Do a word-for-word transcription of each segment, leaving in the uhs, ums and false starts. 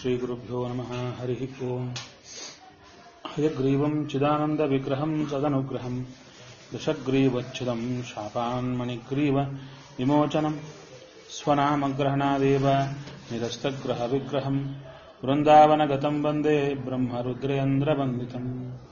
श्रीगुरुभ्यो नमः। हरिः ओम्। हयग्रीवं चिदानन्दविग्रहं सदनुग्रहं दशग्रीवच्छिदं शापान्मणिग्रीव विमोचनं स्वनामग्रहणादेव निरस्तग्रहविग्रहं वृन्दावनगतं वन्दे ब्रह्मरुद्रेन्द्रवन्दितम्।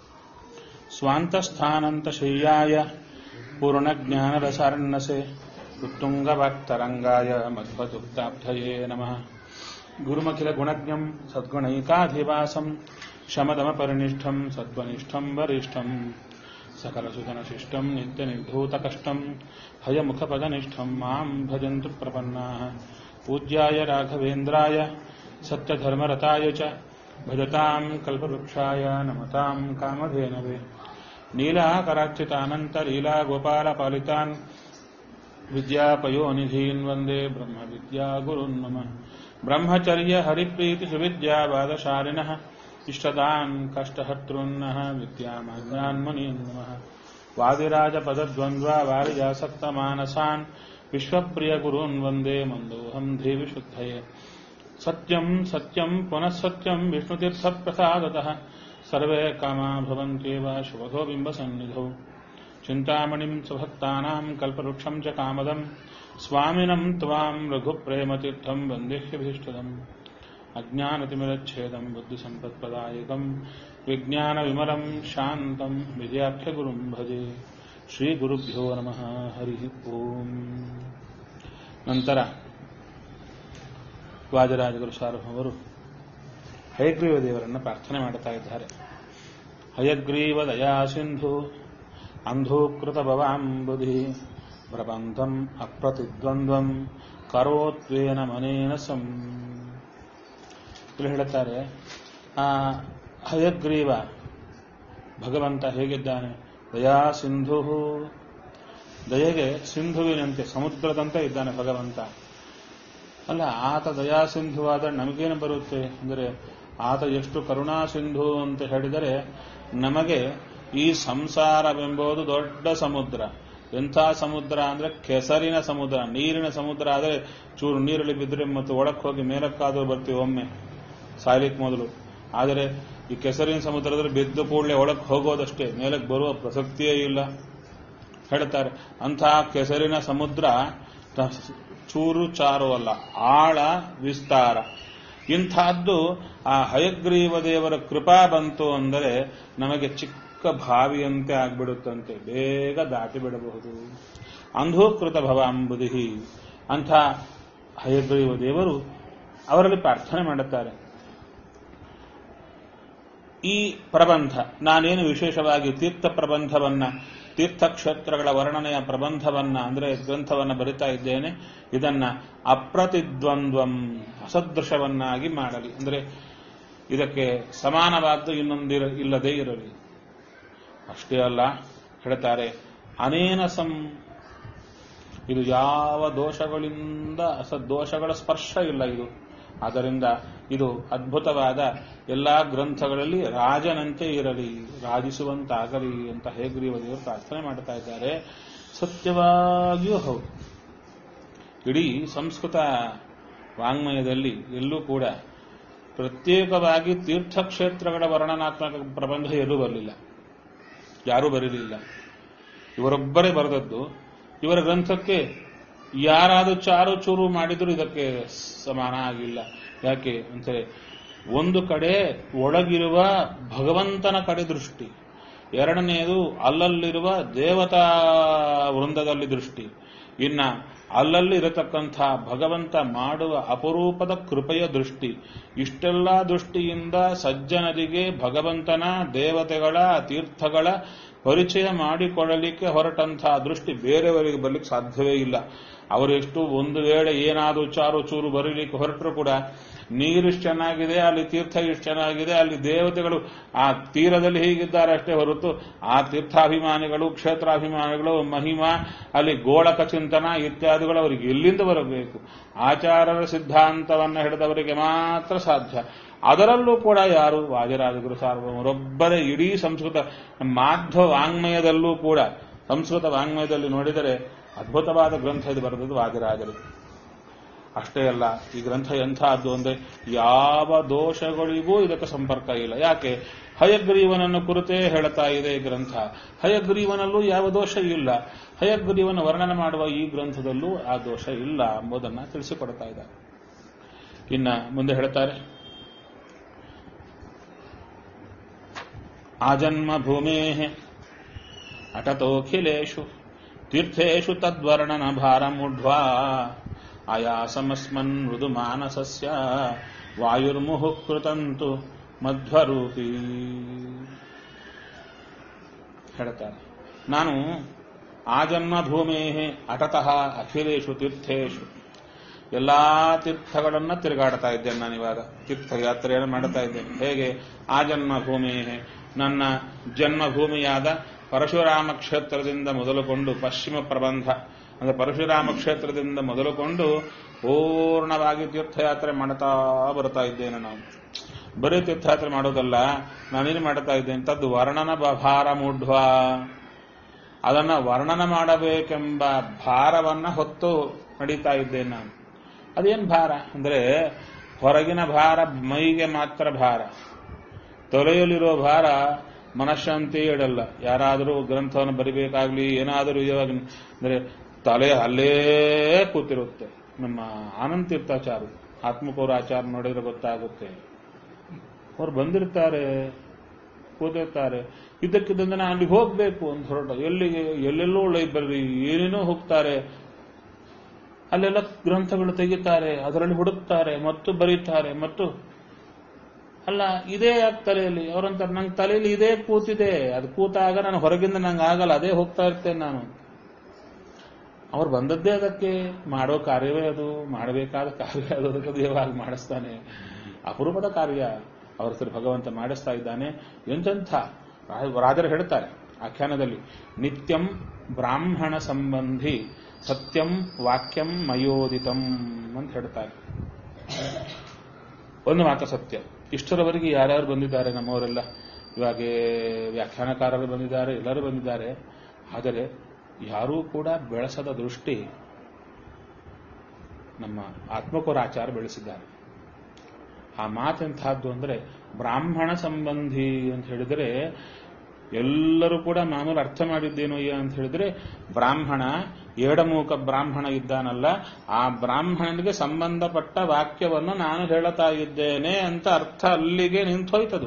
स्वान्तस्थानन्तशय्याय पूर्णज्ञानरसार्णसे उत्तुङ्गभक्तरङ्गाय मध्वदुक्ताब्धये नमः। गुरुमखिलगुणज्ञं सद्गुणैकाधिवासं शमदमपरिनिष्ठं सद्वनिष्ठं वरिष्ठं सकलसुतनशिष्टं नित्यनिर्धूतकष्टं हयमुखपदनिष्ठं मां भजन्तु प्रपन्नाः। पूज्याय राघवेन्द्राय सत्यधर्मरताय च भजतां कल्पवृक्षाय नमतां कामधेनवे। नीलाकरार्चितानन्तलीलागोपालपालितान् विद्यापयोनिधीन् वन्दे ब्रह्मविद्यागुरून् मम। ब्रह्मचर्य हरिप्रीतिसुविद्यावादशालिनः इष्टदान् कष्टहर्तॄन्नः विद्यामान्यान्मुनीन् नमः। वादिराजपदद्वन्द्वा वारिजासक्तमानसान् विश्वप्रियगुरून् वन्दे मन्दोऽहं धीविशुद्धये। सत्यं सत्यं पुनः सत्यं विष्णुतीर्थप्रसादतः सर्वे कामा भवन्त्येव शुभो बिम्बसन्निधौ। चिन्तामणिं स्वभक्तानां कल्पवृक्षं च कामदं स्वामिनं त्वां रघुप्रेमतीर्थं वन्देह्यभीष्टदम्। अज्ञानतिमिरच्छेदं बुद्धिसम्पत्प्रदायकं विज्ञानविमलं शान्तं विजयाख्यगुरुं भजे। ಶ್ರೀಗುರುಭ್ಯೋ ನಮಃ. ಹರಿ ಓಂ. ನಂತರ ವಾಜರಾಜಗುರು ಸಾರ್ವಭೌಮರು ಹಯಗ್ರೀವ ದೇವರನ್ನು ಪ್ರಾರ್ಥನೆ ಮಾಡುತ್ತಾ ಇದ್ದಾರೆ. ಹಯಗ್ರೀವ ದಯಾ ಸಿಂಧು ಅಂಧೂಕೃತ ಭವಾಂಬುಧಿ ಪ್ರಬಂಧಂ ಅಪ್ರತಿದ್ವಂದ್ವಂ ಕರೋತ್ವೇನ ಮನೇನ ಸಂ. ಇಲ್ಲಿ ಹೇಳುತ್ತಾರೆ, ಆ ಹಯಗ್ರೀವ ಭಗವಂತ ಹೇಗಿದ್ದಾನೆ? ದಯಾ ಸಿಂಧು, ದಯೆಗೆ ಸಿಂಧುವಿನಂತೆ ಸಮುದ್ರದಂತೆ ಇದ್ದಾನೆ ಭಗವಂತ. ಅಲ್ಲ, ಆತ ದಯಾ ಸಿಂಧುವಾದರೆ ನಮಗೇನು ಬರುತ್ತೆ ಅಂದರೆ, ಆತ ಎಷ್ಟು ಕರುಣಾ ಸಿಂಧು ಅಂತ ಹೇಳಿದರೆ, ನಮಗೆ ಈ ಸಂಸಾರವೆಂಬುದು ದೊಡ್ಡ ಸಮುದ್ರ. ಎಂಥ ಸಮುದ್ರ ಅಂದರೆ ಕೆಸರಿನ ಸಮುದ್ರ. ನೀರಿನ ಸಮುದ್ರ ಆದರೆ ಚೂರು ನೀರಲ್ಲಿ ಬಿದ್ದರೆ ಮತ್ತು ಒಳಕ್ಕೆ ಹೋಗಿ ಮೇಲಕ್ಕಾದರೂ ಬರ್ತೀವಿ ಒಮ್ಮೆ ಸಾಯ್ಲಿಕ್ಕೆ ಮೊದಲು. ಆದರೆ ಈ ಕೆಸರಿನ ಸಮುದ್ರದಲ್ಲಿ ಬಿದ್ದು ಕೂಡಲೇ ಒಳಕ್ಕೆ ಹೋಗೋದಷ್ಟೇ, ಮೇಲಕ್ಕೆ ಬರುವ ಪ್ರಸಕ್ತಿಯೇ ಇಲ್ಲ ಹೇಳ್ತಾರೆ. ಅಂತಹ ಕೆಸರಿನ ಸಮುದ್ರ ಚೂರು ಚಾರು ಅಲ್ಲ, ಆಳ ವಿಸ್ತಾರ. ಇಂಥದ್ದು ಆ ಹಯಗ್ರೀವ ದೇವರ ಕೃಪಾ ಬಂತು ಅಂದರೆ ನಮಗೆ ಚಿಕ್ಕ ಭಾವಿಯಂತೆ ಆಗ್ಬಿಡುತ್ತಂತೆ, ಬೇಗ ದಾಟಿ ಬಿಡಬಹುದು. ಅಂಧೂಕೃತ ಭವಾಂಬುಧಿ ಅಂಥ ಹಯಗ್ರೀವ ದೇವರು ಅವರಲ್ಲಿ ಪ್ರಾರ್ಥನೆ ಮಾಡುತ್ತಾರೆ. ಈ ಪ್ರಬಂಧ ನಾನೇನು ವಿಶೇಷವಾಗಿ ತೀರ್ಥ ಪ್ರಬಂಧವನ್ನ, ತೀರ್ಥಕ್ಷೇತ್ರಗಳ ವರ್ಣನೆಯ ಪ್ರಬಂಧವನ್ನ ಅಂದರೆ ಗ್ರಂಥವನ್ನ ಬರಿತಾ ಇದ್ದೇನೆ. ಇದನ್ನ ಅಪ್ರತಿದ್ವಂದ್ವಂ, ಅಸದೃಶವನ್ನಾಗಿ ಮಾಡಲಿ, ಅಂದರೆ ಇದಕ್ಕೆ ಸಮಾನವಾದ್ದು ಇನ್ನೊಂದಿರ ಇಲ್ಲದೇ ಇರಲಿ. ಅಷ್ಟೇ ಅಲ್ಲ, ಹೇಳ್ತಾರೆ ಅನೇನ ಸಂ, ಇದು ಯಾವ ದೋಷಗಳಿಂದ ಅಸದೋಷಗಳ ಸ್ಪರ್ಶ ಇಲ್ಲ ಇದು. ಆದ್ದರಿಂದ ಇದು ಅದ್ಭುತವಾದ ಎಲ್ಲಾ ಗ್ರಂಥಗಳಲ್ಲಿ ರಾಜನಂತೆ ಇರಲಿ, ರಾಜಿಸುವಂತಾಗಲಿ ಅಂತ ಹಯಗ್ರೀವ ದೇವರು ಪ್ರಾರ್ಥನೆ ಮಾಡ್ತಾ ಇದ್ದಾರೆ. ಸತ್ಯವಾಗಿಯೂ ಹೌದು. ಇಡೀ ಸಂಸ್ಕೃತ ವಾಂಗ್ಮಯದಲ್ಲಿ ಎಲ್ಲೂ ಕೂಡ ಪ್ರತ್ಯೇಕವಾಗಿ ತೀರ್ಥಕ್ಷೇತ್ರಗಳ ವರ್ಣನಾತ್ಮಕ ಪ್ರಬಂಧ ಎಲ್ಲೂ ಬರಲಿಲ್ಲ, ಯಾರೂ ಬರಲಿಲ್ಲ. ಇವರೊಬ್ಬರೇ ಬರೆದದ್ದು. ಇವರ ಗ್ರಂಥಕ್ಕೆ ಯಾರಾದರೂ ಚಾರು ಚೂರು ಮಾಡಿದರೂ ಇದಕ್ಕೆ ಸಮಾನ ಆಗಿಲ್ಲ. ಯಾಕೆ ಅಂದರೆ, ಒಂದು ಕಡೆ ಒಳಗಿರುವ ಭಗವಂತನ ಕಡೆ ದೃಷ್ಟಿ, ಎರಡನೆಯದು ಅಲ್ಲಲ್ಲಿರುವ ದೇವತಾ ವೃಂದದಲ್ಲಿ ದೃಷ್ಟಿ, ಇನ್ನ ಅಲ್ಲಲ್ಲಿ ಇರತಕ್ಕಂಥ ಭಗವಂತ ಮಾಡುವ ಅಪರೂಪದ ಕೃಪೆಯ ದೃಷ್ಟಿ. ಇಷ್ಟೆಲ್ಲ ದೃಷ್ಟಿಯಿಂದ ಸಜ್ಜನರಿಗೆ ಭಗವಂತನ, ದೇವತೆಗಳ, ತೀರ್ಥಗಳ ಪರಿಚಯ ಮಾಡಿಕೊಳ್ಳಲಿಕ್ಕೆ ಹೊರಟಂತಹ ದೃಷ್ಟಿ ಬೇರೆಯವರಿಗೆ ಬರಲಿಕ್ಕೆ ಸಾಧ್ಯವೇ ಇಲ್ಲ. ಅವರೆಷ್ಟು ಒಂದು ವೇಳೆ ಏನಾದರೂ ಚಾರು ಚೂರು ಬರೀಲಿಕ್ಕೆ ಹೊರಟರು ಕೂಡ, ನೀರು ಇಷ್ಟು ಚೆನ್ನಾಗಿದೆ, ಅಲ್ಲಿ ತೀರ್ಥ ಇಷ್ಟು ಚೆನ್ನಾಗಿದೆ, ಅಲ್ಲಿ ದೇವತೆಗಳು ಆ ತೀರದಲ್ಲಿ ಹೀಗಿದ್ದಾರೆ ಅಷ್ಟೇ ಹೊರತು ಆ ತೀರ್ಥಾಭಿಮಾನಿಗಳು, ಕ್ಷೇತ್ರಾಭಿಮಾನಿಗಳು, ಮಹಿಮಾ, ಅಲ್ಲಿ ಗೋಳಕ ಚಿಂತನ ಇತ್ಯಾದಿಗಳು ಅವರಿಗೆ ಎಲ್ಲಿಂದ ಬರಬೇಕು? ಆಚಾರರ ಸಿದ್ಧಾಂತವನ್ನು ಹಿಡಿದವರಿಗೆ ಮಾತ್ರ ಸಾಧ್ಯ. ಅದರಲ್ಲೂ ಕೂಡ ಯಾರು? ವಾದಿರಾಜಗುರು ಸಾರ್ವಭೌಮರೊಬ್ಬರೇ. ಇಡೀ ಸಂಸ್ಕೃತ ಮಾಧ್ವ ವಾಂಗ್ಮಯದಲ್ಲೂ ಕೂಡ, ಸಂಸ್ಕೃತ ವಾಂಗ್ಮಯದಲ್ಲಿ ನೋಡಿದರೆ ಅದ್ಭುತವಾದ ಗ್ರಂಥ ಇದು ಬರೆದದ್ದು ವಾದಿರಾಜರು. ಅಷ್ಟೇ ಅಲ್ಲ, ಈ ಗ್ರಂಥ ಎಂಥದ್ದು ಅಂದ್ರೆ ಯಾವ ದೋಷಗಳಿಗೂ ಇದಕ್ಕೆ ಸಂಪರ್ಕ ಇಲ್ಲ. ಯಾಕೆ? ಹಯಗ್ರೀವನನ್ನು ಕುರಿತೇ ಹೇಳ್ತಾ ಇದೆ ಈ ಗ್ರಂಥ. ಹಯಗ್ರೀವನಲ್ಲೂ ಯಾವ ದೋಷ ಇಲ್ಲ. ಹಯಗ್ರೀವನ ವರ್ಣನೆ ಮಾಡುವ ಈ ಗ್ರಂಥದಲ್ಲೂ ಆ ದೋಷ ಇಲ್ಲ ಎಂಬುದನ್ನು ತಿಳಿಸಿಕೊಡ್ತಾ ಇದ್ದಾರೆ. ಇನ್ನ ಮುಂದೆ ಹೇಳ್ತಾರೆ, ಆಜನ್ಮ ಭೂಮೇ ಅಟತೋಖಿಲೇಶು ತೀರ್ಥೇಶು ತದ್ವರ್ಣನ ಭಾರಮೂಢ್ವಾ ಆಯಾಸಮಸ್ಮನ್ ಮೃದು ಮಾನಸಸ್ಯ ವಾಯುರ್ಮುಹು ಕೃತಂತು ಮಧ್ವರೂಪಿ. ಹೇಳ್ತಾರೆ, ನಾನು ಆಜನ್ಮ ಭೂಮೇ ಅಟತಃ ಅಖಿಲೇಶು ತೀರ್ಥೇಶು, ಎಲ್ಲಾ ತೀರ್ಥಗಳನ್ನು ತಿರುಗಾಡ್ತಾ ಇದ್ದೇನೆ ನಾನು. ಇವಾಗ ತೀರ್ಥಯಾತ್ರೆಯನ್ನು ಮಾಡುತ್ತಾ ಇದ್ದೇನೆ. ಹೇಗೆ? ಆಜನ್ಮ ಭೂಮಿ, ನನ್ನ ಜನ್ಮಭೂಮಿಯಾದ ಪರಶುರಾಮ ಕ್ಷೇತ್ರದಿಂದ ಮೊದಲುಕೊಂಡು ಪಶ್ಚಿಮ ಪ್ರಬಂಧ ಅಂದರೆ ಪರಶುರಾಮ ಕ್ಷೇತ್ರದಿಂದ ಮೊದಲುಕೊಂಡು ಪೂರ್ಣವಾಗಿ ತೀರ್ಥಯಾತ್ರೆ ಮಾಡುತ್ತಾ ಬರ್ತಾ ಇದ್ದೇನೆ. ನಾವು ಬರೀ ತೀರ್ಥಯಾತ್ರೆ ಮಾಡೋದಲ್ಲ, ನಾನೇನು ಮಾಡುತ್ತಾ ಇದ್ದೇನೆ, ತದ್ದು ವರ್ಣನ ಭಾರ ಮೂಢ್ವ, ಅದನ್ನ ವರ್ಣನ ಮಾಡಬೇಕೆಂಬ ಭಾರವನ್ನ ಹೊತ್ತು ನಡೀತಾ ಇದ್ದೇನೆ ನಾನು. ಅದೇನು ಭಾರ ಅಂದ್ರೆ ಹೊರಗಿನ ಭಾರ ಮೈಗೆ ಮಾತ್ರ ಭಾರ, ತೊಲೆಯಲ್ಲಿರೋ ಭಾರ ಮನಃಶಾಂತಿ ಇಡಲ್ಲ. ಯಾರಾದರೂ ಗ್ರಂಥವನ್ನು ಬರಿಬೇಕಾಗ್ಲಿ ಏನಾದರೂ ಇವಾಗ ಅಂದ್ರೆ ತಲೆ ಅಲ್ಲೇ ಕೂತಿರುತ್ತೆ. ನಮ್ಮ ಆನಂದ ತೀರ್ಥಾಚಾರ್ಯ ಆತ್ಮಕೌರಾಚಾರ್ಯ ನೋಡಿದ್ರೆ ಗೊತ್ತಾಗುತ್ತೆ. ಅವ್ರು ಬಂದಿರ್ತಾರೆ, ಕೂತಿರ್ತಾರೆ, ಇದ್ದಕ್ಕಿದ್ದಂತೆ ನಾನು ಅಲ್ಲಿಗೆ ಹೋಗ್ಬೇಕು ಅಂತ ಹೊರಟ, ಎಲ್ಲಿಗೆ ಎಲ್ಲೆಲ್ಲೋ ಲೈಬ್ರರಿ ಏನೇನೋ ಹೋಗ್ತಾರೆ, ಅಲ್ಲೆಲ್ಲ ಗ್ರಂಥಗಳು ತೆಗಿತಾರೆ, ಅದರಲ್ಲಿ ಹುಡುಕ್ತಾರೆ ಮತ್ತು ಬರೀತಾರೆ. ಮತ್ತು ಅಲ್ಲ ಇದೇ ಯಾಕೆ ತಲೆಯಲ್ಲಿ ಅವರಂತಾರೆ, ನಂಗೆ ತಲೆಯಲ್ಲಿ ಇದೇ ಕೂತಿದೆ, ಅದು ಕೂತಾಗ ನಾನು ಹೊರಗಿಂದ ನಂಗೆ ಆಗಲ್ಲ, ಅದೇ ಹೋಗ್ತಾ ಇರ್ತೇನೆ ನಾನು. ಅವ್ರು ಬಂದದ್ದೇ ಅದಕ್ಕೆ, ಮಾಡೋ ಕಾರ್ಯವೇ ಅದು, ಮಾಡಬೇಕಾದ ಕಾರ್ಯ ಅದು, ಅದಕ್ಕೆ ದೇವಾಗ ಮಾಡಿಸ್ತಾನೆ. ಅಪರೂಪದ ಕಾರ್ಯ ಅವ್ರ ಹತ್ರ ಭಗವಂತ ಮಾಡಿಸ್ತಾ ಇದ್ದಾನೆ. ಎಂತೆಂಥ ರಾಜರು ಹೇಳ್ತಾರೆ ಆಖ್ಯಾನದಲ್ಲಿ, ನಿತ್ಯಂ ಬ್ರಾಹ್ಮಣ ಸಂಬಂಧಿ ಸತ್ಯಂ ವಾಕ್ಯಂ ಮಯೋದಿತಂ ಅಂತ ಹೇಳ್ತಾರೆ. ಒಂದು ಮಾತ್ರ ಸತ್ಯ. ಇಷ್ಟರವರೆಗೆ ಯಾರ್ಯಾರು ಬಂದಿದ್ದಾರೆ ನಮ್ಮವರೆಲ್ಲ, ಇವಾಗ ವ್ಯಾಖ್ಯಾನಕಾರರು ಬಂದಿದ್ದಾರೆ, ಎಲ್ಲರೂ ಬಂದಿದ್ದಾರೆ. ಆದರೆ ಯಾರೂ ಕೂಡ ಬೆಳೆಸದ ದೃಷ್ಟಿ ನಮ್ಮ ಆತ್ಮಕೌರಾಚಾರ್ಯ ಬೆಳೆಸಿದ್ದಾರೆ. ಆ ಮಾತೆಂತಹದ್ದು ಅಂದ್ರೆ ಬ್ರಾಹ್ಮಣ ಸಂಬಂಧಿ ಅಂತ ಹೇಳಿದರೆ ಎಲ್ಲರೂ ಕೂಡ ಮಾಮೂಲು ಅರ್ಥ ಮಾಡಿದ್ದೇನು ಅಂತ ಹೇಳಿದ್ರೆ, ಬ್ರಾಹ್ಮಣ ಏಡಮೂಕ ಬ್ರಾಹ್ಮಣ ಇದ್ದಾನಲ್ಲ, ಆ ಬ್ರಾಹ್ಮಣನಿಗೆ ಸಂಬಂಧಪಟ್ಟ ವಾಕ್ಯವನ್ನು ನಾನು ಹೇಳುತ್ತಾ ಇದ್ದೇನೆ ಅಂತ ಅರ್ಥ ಅಲ್ಲಿಗೆ ನಿಂತೋಯ್ತದು.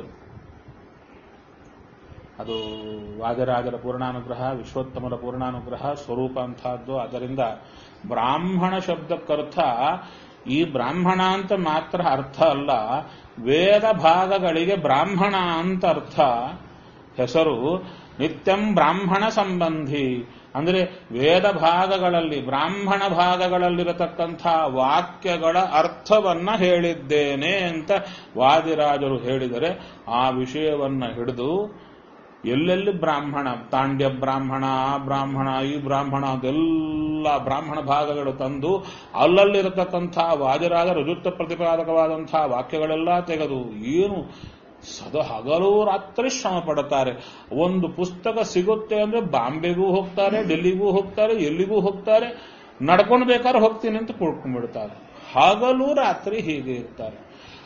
ಅದು ವಾದರಾಜರ ಪೂರ್ಣಾನುಗ್ರಹ, ವಿಶ್ವೋತ್ತಮರ ಪೂರ್ಣಾನುಗ್ರಹ ಸ್ವರೂಪ ಅಂತಹದ್ದು. ಅದರಿಂದ ಬ್ರಾಹ್ಮಣ ಶಬ್ದಕ್ಕರ್ಥ ಈ ಬ್ರಾಹ್ಮಣ ಅಂತ ಮಾತ್ರ ಅರ್ಥ ಅಲ್ಲ, ವೇದ ಭಾಗಗಳಿಗೆ ಬ್ರಾಹ್ಮಣ ಅಂತ ಅರ್ಥ. ಹೆಸರು ನಿತ್ಯಂ ಬ್ರಾಹ್ಮಣ ಸಂಬಂಧಿ ಅಂದರೆ ವೇದ ಭಾಗಗಳಲ್ಲಿ ಬ್ರಾಹ್ಮಣ ಭಾಗಗಳಲ್ಲಿರತಕ್ಕಂಥ ವಾಕ್ಯಗಳ ಅರ್ಥವನ್ನ ಹೇಳಿದ್ದೇನೆ ಅಂತ ವಾದಿರಾಜರು ಹೇಳಿದರೆ, ಆ ವಿಷಯವನ್ನ ಹಿಡಿದು ಎಲ್ಲೆಲ್ಲಿ ಬ್ರಾಹ್ಮಣ, ತಾಂಡ್ಯ ಬ್ರಾಹ್ಮಣ, ಆ ಬ್ರಾಹ್ಮಣ, ಈ ಬ್ರಾಹ್ಮಣ ಅದೆಲ್ಲ ಬ್ರಾಹ್ಮಣ ಭಾಗಗಳು ತಂದು ಅಲ್ಲಲ್ಲಿರತಕ್ಕಂಥ ವಾದಿರಾಜ ರುಜುತ್ವ ಪ್ರತಿಪಾದಕವಾದಂತಹ ವಾಕ್ಯಗಳೆಲ್ಲ ತೆಗೆದು ಏನು ಸದ ಹಗಲು ರಾತ್ರಿ ಶ್ರಮ ಪಡುತ್ತಾರೆ. ಒಂದು ಪುಸ್ತಕ ಸಿಗುತ್ತೆ ಅಂದ್ರೆ ಬಾಂಬೆಗೂ ಹೋಗ್ತಾರೆ, ಡೆಲ್ಲಿಗೂ ಹೋಗ್ತಾರೆ, ಎಲ್ಲಿಗೂ ಹೋಗ್ತಾರೆ, ನಡ್ಕೊಂಡು ಬೇಕಾದ್ರೆ ಹೋಗ್ತೀನಿ ಅಂತ ಕುಳ್ಕೊಂಡ್ಬಿಡ್ತಾರೆ. ಹಗಲು ರಾತ್ರಿ ಹೀಗೆ ಇರ್ತಾರೆ.